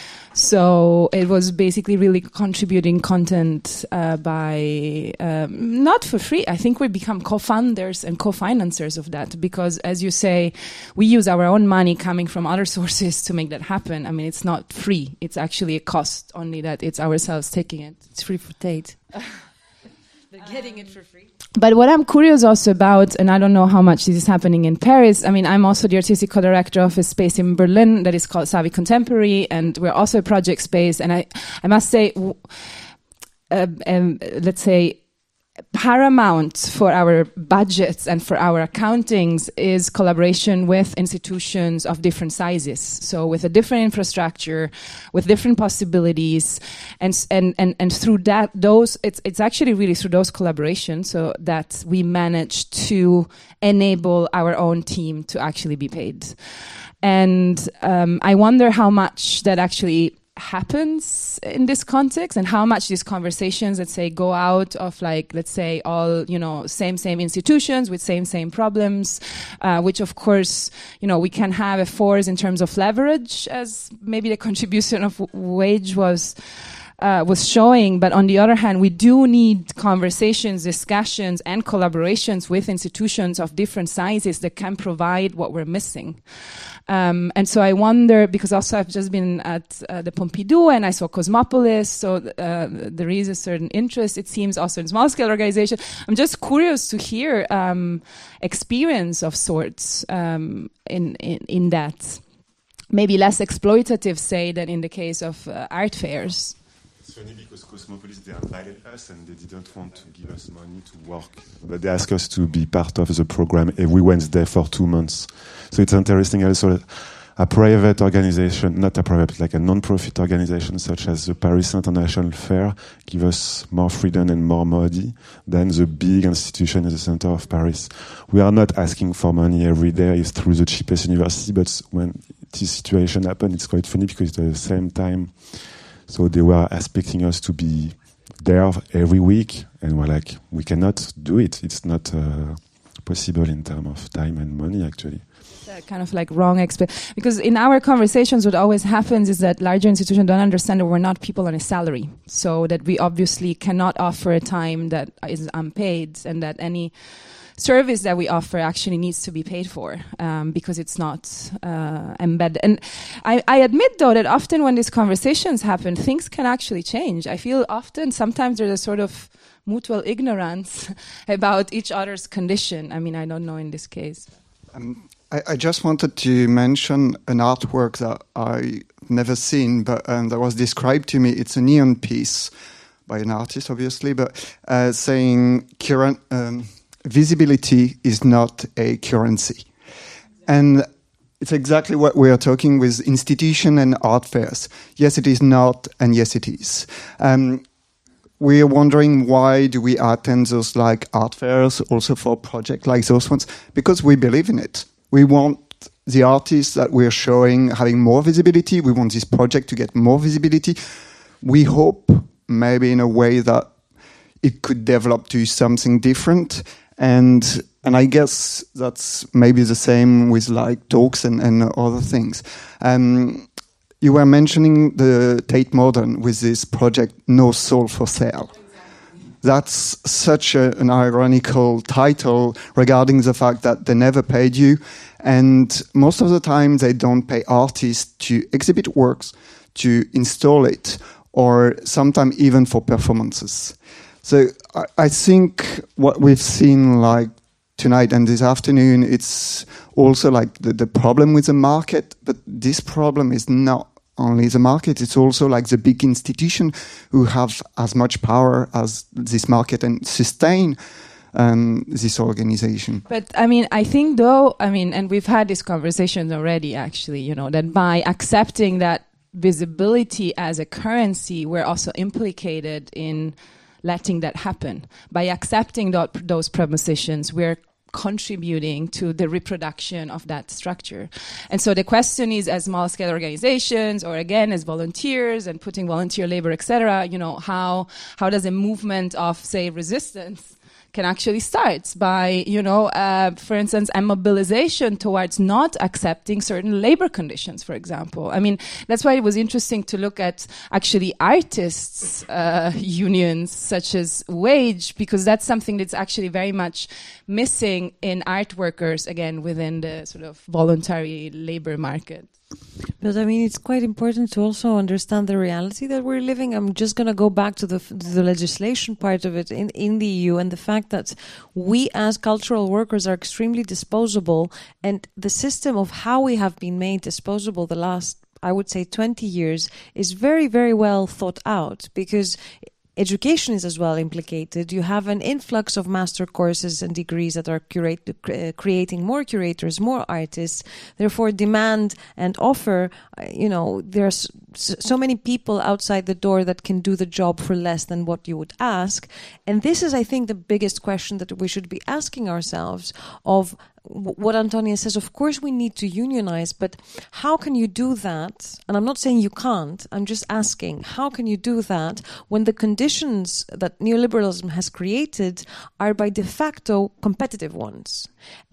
So it was basically really contributing content by not for free. I think we become co-funders and co-financers of that because, as you say, we use our own money coming from other sources to make that happen. I mean, it's not free. It's actually a cost, only that it's ourselves taking it. It's free for Tate. They're getting it for free. But what I'm curious also about, and I don't know how much this is happening in Paris, I mean, I'm also the artistic co-director of a space in Berlin that is called Savi Contemporary, and we're also a project space. And I must say, let's say, paramount for our budgets and for our accountings is collaboration with institutions of different sizes. So with a different infrastructure, with different possibilities, and through that, it's actually really through those collaborations so that we manage to enable our own team to actually be paid. And I wonder how much that actually happens in this context, and how much these conversations, let's say, go out of, like, let's say, all, you know, same institutions with same problems, which of course, you know, we can have a force in terms of leverage, as maybe the contribution of Wage was showing. But on the other hand, we do need conversations, discussions, and collaborations with institutions of different sizes that can provide what we're missing. And so I wonder, because also I've just been at the Pompidou and I saw Cosmopolis, so there is a certain interest, it seems, also in small-scale organization. I'm just curious to hear experience of sorts in that. Maybe less exploitative, say, than in the case of art fairs. It's funny because Cosmopolis, they invited us and they didn't want to give us money to work. But they asked us to be part of the program every Wednesday for 2 months. So it's interesting also a private organization, not a private, but like a non-profit organization such as the Paris International Fair give us more freedom and more money than the big institution in the center of Paris. We are not asking for money every day. It's through the cheapest university, but when this situation happened, it's quite funny because at the same time, so they were expecting us to be there every week, and we're like, we cannot do it. It's not possible in terms of time and money, actually. Kind of like wrong because in our conversations what always happens is that larger institutions don't understand that we're not people on a salary, so that we obviously cannot offer a time that is unpaid, and that any service that we offer actually needs to be paid for, because it's not embedded. And I admit, though, that often when these conversations happen, things can actually change. I feel sometimes there's a sort of mutual ignorance about each other's condition. I mean, I don't know in this case. I just wanted to mention an artwork that I've never seen, but that was described to me. It's a neon piece by an artist, obviously, but saying visibility is not a currency. And it's exactly what we are talking with institution and art fairs. Yes, it is not, and yes, it is. We are wondering, why do we attend those like art fairs also for projects like those ones? Because we believe in it. We want the artists that we're showing having more visibility. We want this project to get more visibility. We hope maybe in a way that it could develop to something different. And I guess that's maybe the same with like talks and other things. You were mentioning the Tate Modern with this project, No Soul for Sale. That's such an ironical title regarding the fact that they never paid you. And most of the time they don't pay artists to exhibit works, to install it, or sometimes even for performances. So I think what we've seen like tonight and this afternoon, it's also like the problem with the market, but this problem is not only the market, it's also like the big institution who have as much power as this market and sustain this organization. But I mean, I think though, and we've had this conversation already actually, that by accepting that visibility as a currency, we're also implicated in letting that happen. By accepting those propositions, we're contributing to the reproduction of that structure. And so the question is, as small-scale organizations, or again as volunteers and putting volunteer labor, etc., how does a movement of, say, resistance can actually start by, for instance, a mobilization towards not accepting certain labor conditions, for example. I mean, that's why it was interesting to look at actually artists' unions such as Wage, because that's something that's actually very much missing in art workers, again, within the sort of voluntary labor market. But I mean, it's quite important to also understand the reality that we're living. I'm just going to go back to the legislation part of it in the EU, and the fact that we as cultural workers are extremely disposable, and the system of how we have been made disposable the last, I would say, 20 years is very, very well thought out, because education is as well implicated. You have an influx of master courses and degrees that are creating more curators, more artists. Therefore, demand and offer, there's so many people outside the door that can do the job for less than what you would ask. And this is, I think, the biggest question that we should be asking ourselves of what Antonia says, of course we need to unionize, but how can you do that? And I'm not saying you can't, I'm just asking, how can you do that when the conditions that neoliberalism has created are by de facto competitive ones?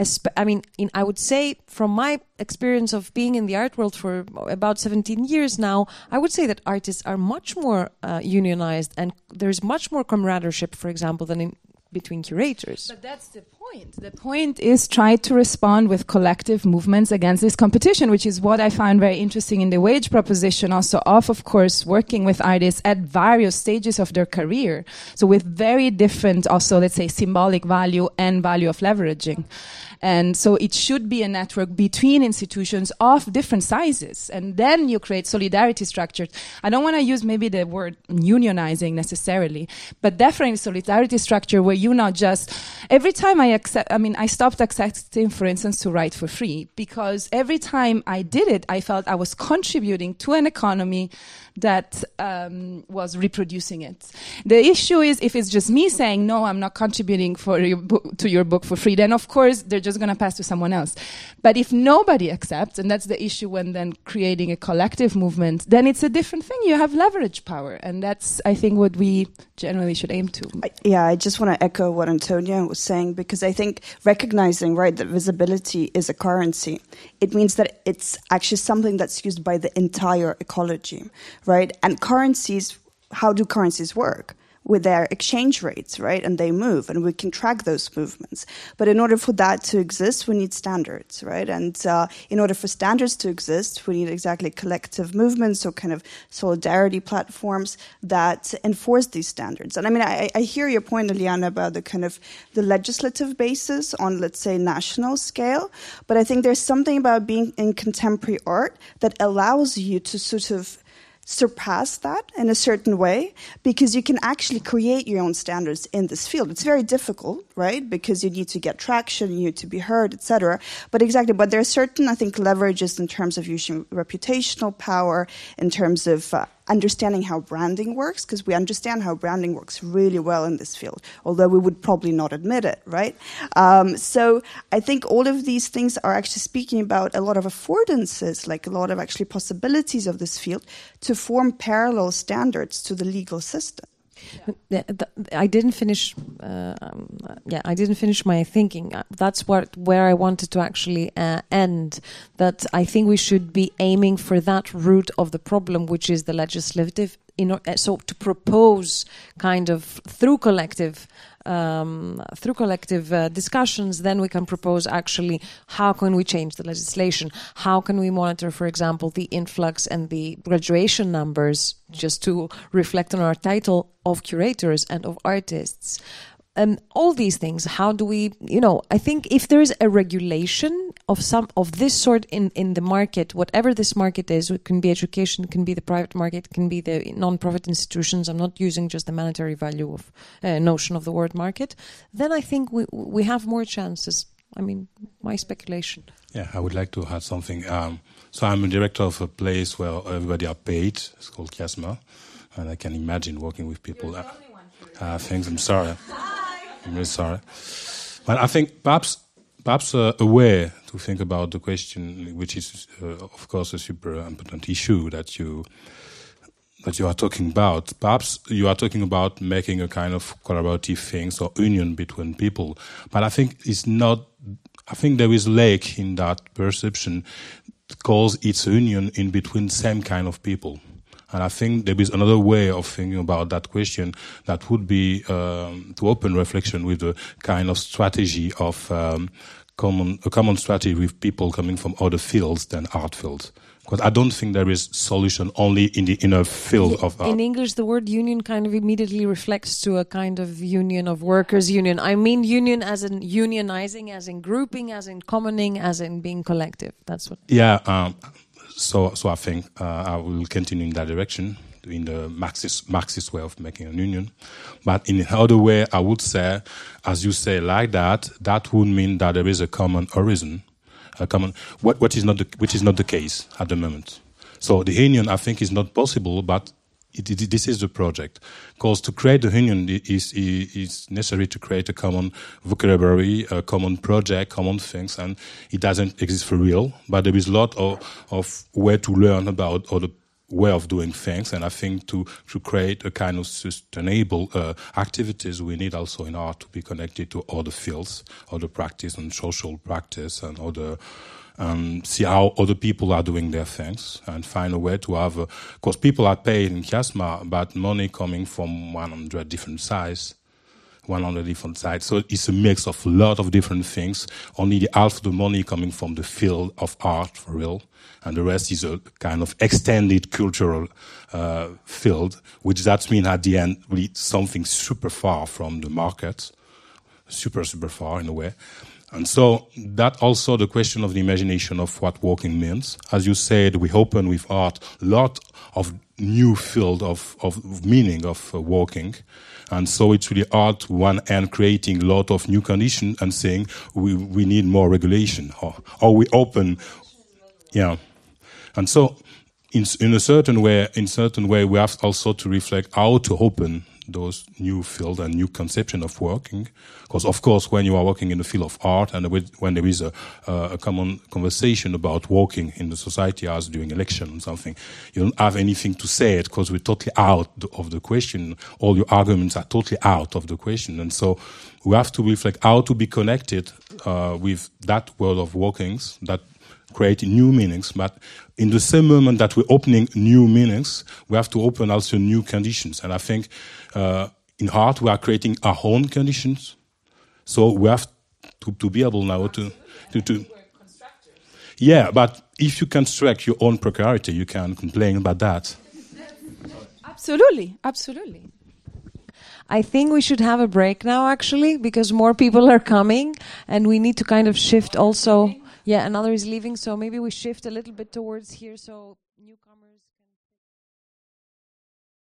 I would say from my experience of being in the art world for about 17 years now, I would say that artists are much more unionized, and there's much more camaraderie, for example, than between curators. But that's the point. The point is try to respond with collective movements against this competition, which is what I found very interesting in the wage proposition, also of course, working with artists at various stages of their career. So with very different, also, let's say, symbolic value and value of leveraging. And so it should be a network between institutions of different sizes. And then you create solidarity structures. I don't want to use maybe the word unionizing necessarily, but definitely solidarity structure where you not just, every time I stopped accepting, for instance, to write for free, because every time I did it, I felt I was contributing to an economy that was reproducing it. The issue is if it's just me saying, no, I'm not contributing to your book for free, then of course they're just going to pass to someone else. But if nobody accepts, and that's the issue when then creating a collective movement, then it's a different thing. You have leverage power. And that's, I think, what we generally should aim to. I just want to echo what Antonia was saying, because I think recognizing, right, that visibility is a currency, it means that it's actually something that's used by the entire ecology, right? And currencies, how do currencies work? With their exchange rates, right? And they move, and we can track those movements. But in order for that to exist, we need standards, right? And in order for standards to exist, we need exactly collective movements, so kind of solidarity platforms that enforce these standards. And I mean, I hear your point, Iliana, about the kind of the legislative basis on, let's say, national scale. But I think there's something about being in contemporary art that allows you to sort of surpass that in a certain way, because you can actually create your own standards in this field. It's very difficult, right? Because you need to get traction, you need to be heard, etc. But there are certain, I think, leverages in terms of using reputational power, in terms of understanding how branding works, because we understand how branding works really well in this field, although we would probably not admit it, right? So I think all of these things are actually speaking about a lot of affordances, like a lot of actually possibilities of this field to form parallel standards to the legal system. I didn't finish. I didn't finish my thinking. That's where I wanted to actually end. That I think we should be aiming for that root of the problem, which is the legislative. So to propose kind of through collective discussions, then we can propose actually how can we change the legislation? How can we monitor, for example, the influx and the graduation numbers, just to reflect on our title, of curators and of artists? All these things, how do we, I think if there is a regulation of some of this sort in the market, whatever this market is, it can be education, it can be the private market, it can be the non-profit institutions, I'm not using just the monetary value of notion of the word market, then I think we have more chances. I mean, my speculation. Yeah, I would like to add something. So I'm a director of a place where everybody are paid. It's called Chiasma. And I can imagine working with people. Thanks, I'm sorry. I'm really sorry. But I think perhaps a way to think about the question, which is, of course, a super important issue that you are talking about. Perhaps you are talking about making a kind of collaborative things or union between people. But I think it's not. I think there is a lack in that perception because it's a union in between same kind of people. And I think there is another way of thinking about that question that would be to open reflection with a kind of strategy of a common strategy with people coming from other fields than art fields. Because I don't think there is solution only in the inner field of art. In English, the word union kind of immediately reflects to a kind of union of workers' union. I mean union as in unionizing, as in grouping, as in commoning, as in being collective. That's what... Yeah, So I think I will continue in that direction, in the Marxist way of making a union. But in another way, I would say, as you say like that would mean that there is a common horizon, which is not the case at the moment. So the union, I think, is not possible, but this is the project. Because to create the union is necessary to create a common vocabulary, a common project, common things, and it doesn't exist for real. But there is a lot of way to learn about other way of doing things, and I think to create a kind of sustainable activities, we need also in art to be connected to other fields, other practice and social practice, and other see how other people are doing their things, and find a way to have, because people are paid in Chiasma, but money coming from 100 different sides. So it's a mix of a lot of different things. Only the half of the money coming from the field of art for real, and the rest is a kind of extended cultural field, which that means at the end really something super far from the market, super far in a way. And so that also the question of the imagination of what walking means. As you said, we open with art a lot of new field of meaning of walking. And so it's really art, one end, creating a lot of new conditions and saying we need more regulation, or we open, yeah. And so in a certain way, we have also to reflect how to open those new field and new conception of working. Because of course, when you are working in the field of art, and when there is a common conversation about working in the society as during election or something, you don't have anything to say it because we're totally out of the question. All your arguments are totally out of the question. And so we have to reflect how to be connected with that world of workings that create new meanings, but in the same moment that we're opening new meanings, we have to open also new conditions. And I think in art we are creating our own conditions, so we have to be able now to yeah. But if you construct your own precarity, you can complain about that. Absolutely. I think we should have a break now, actually, because more people are coming, and we need to kind of shift also. Yeah, another is leaving, so maybe we shift a little bit towards here, so newcomers.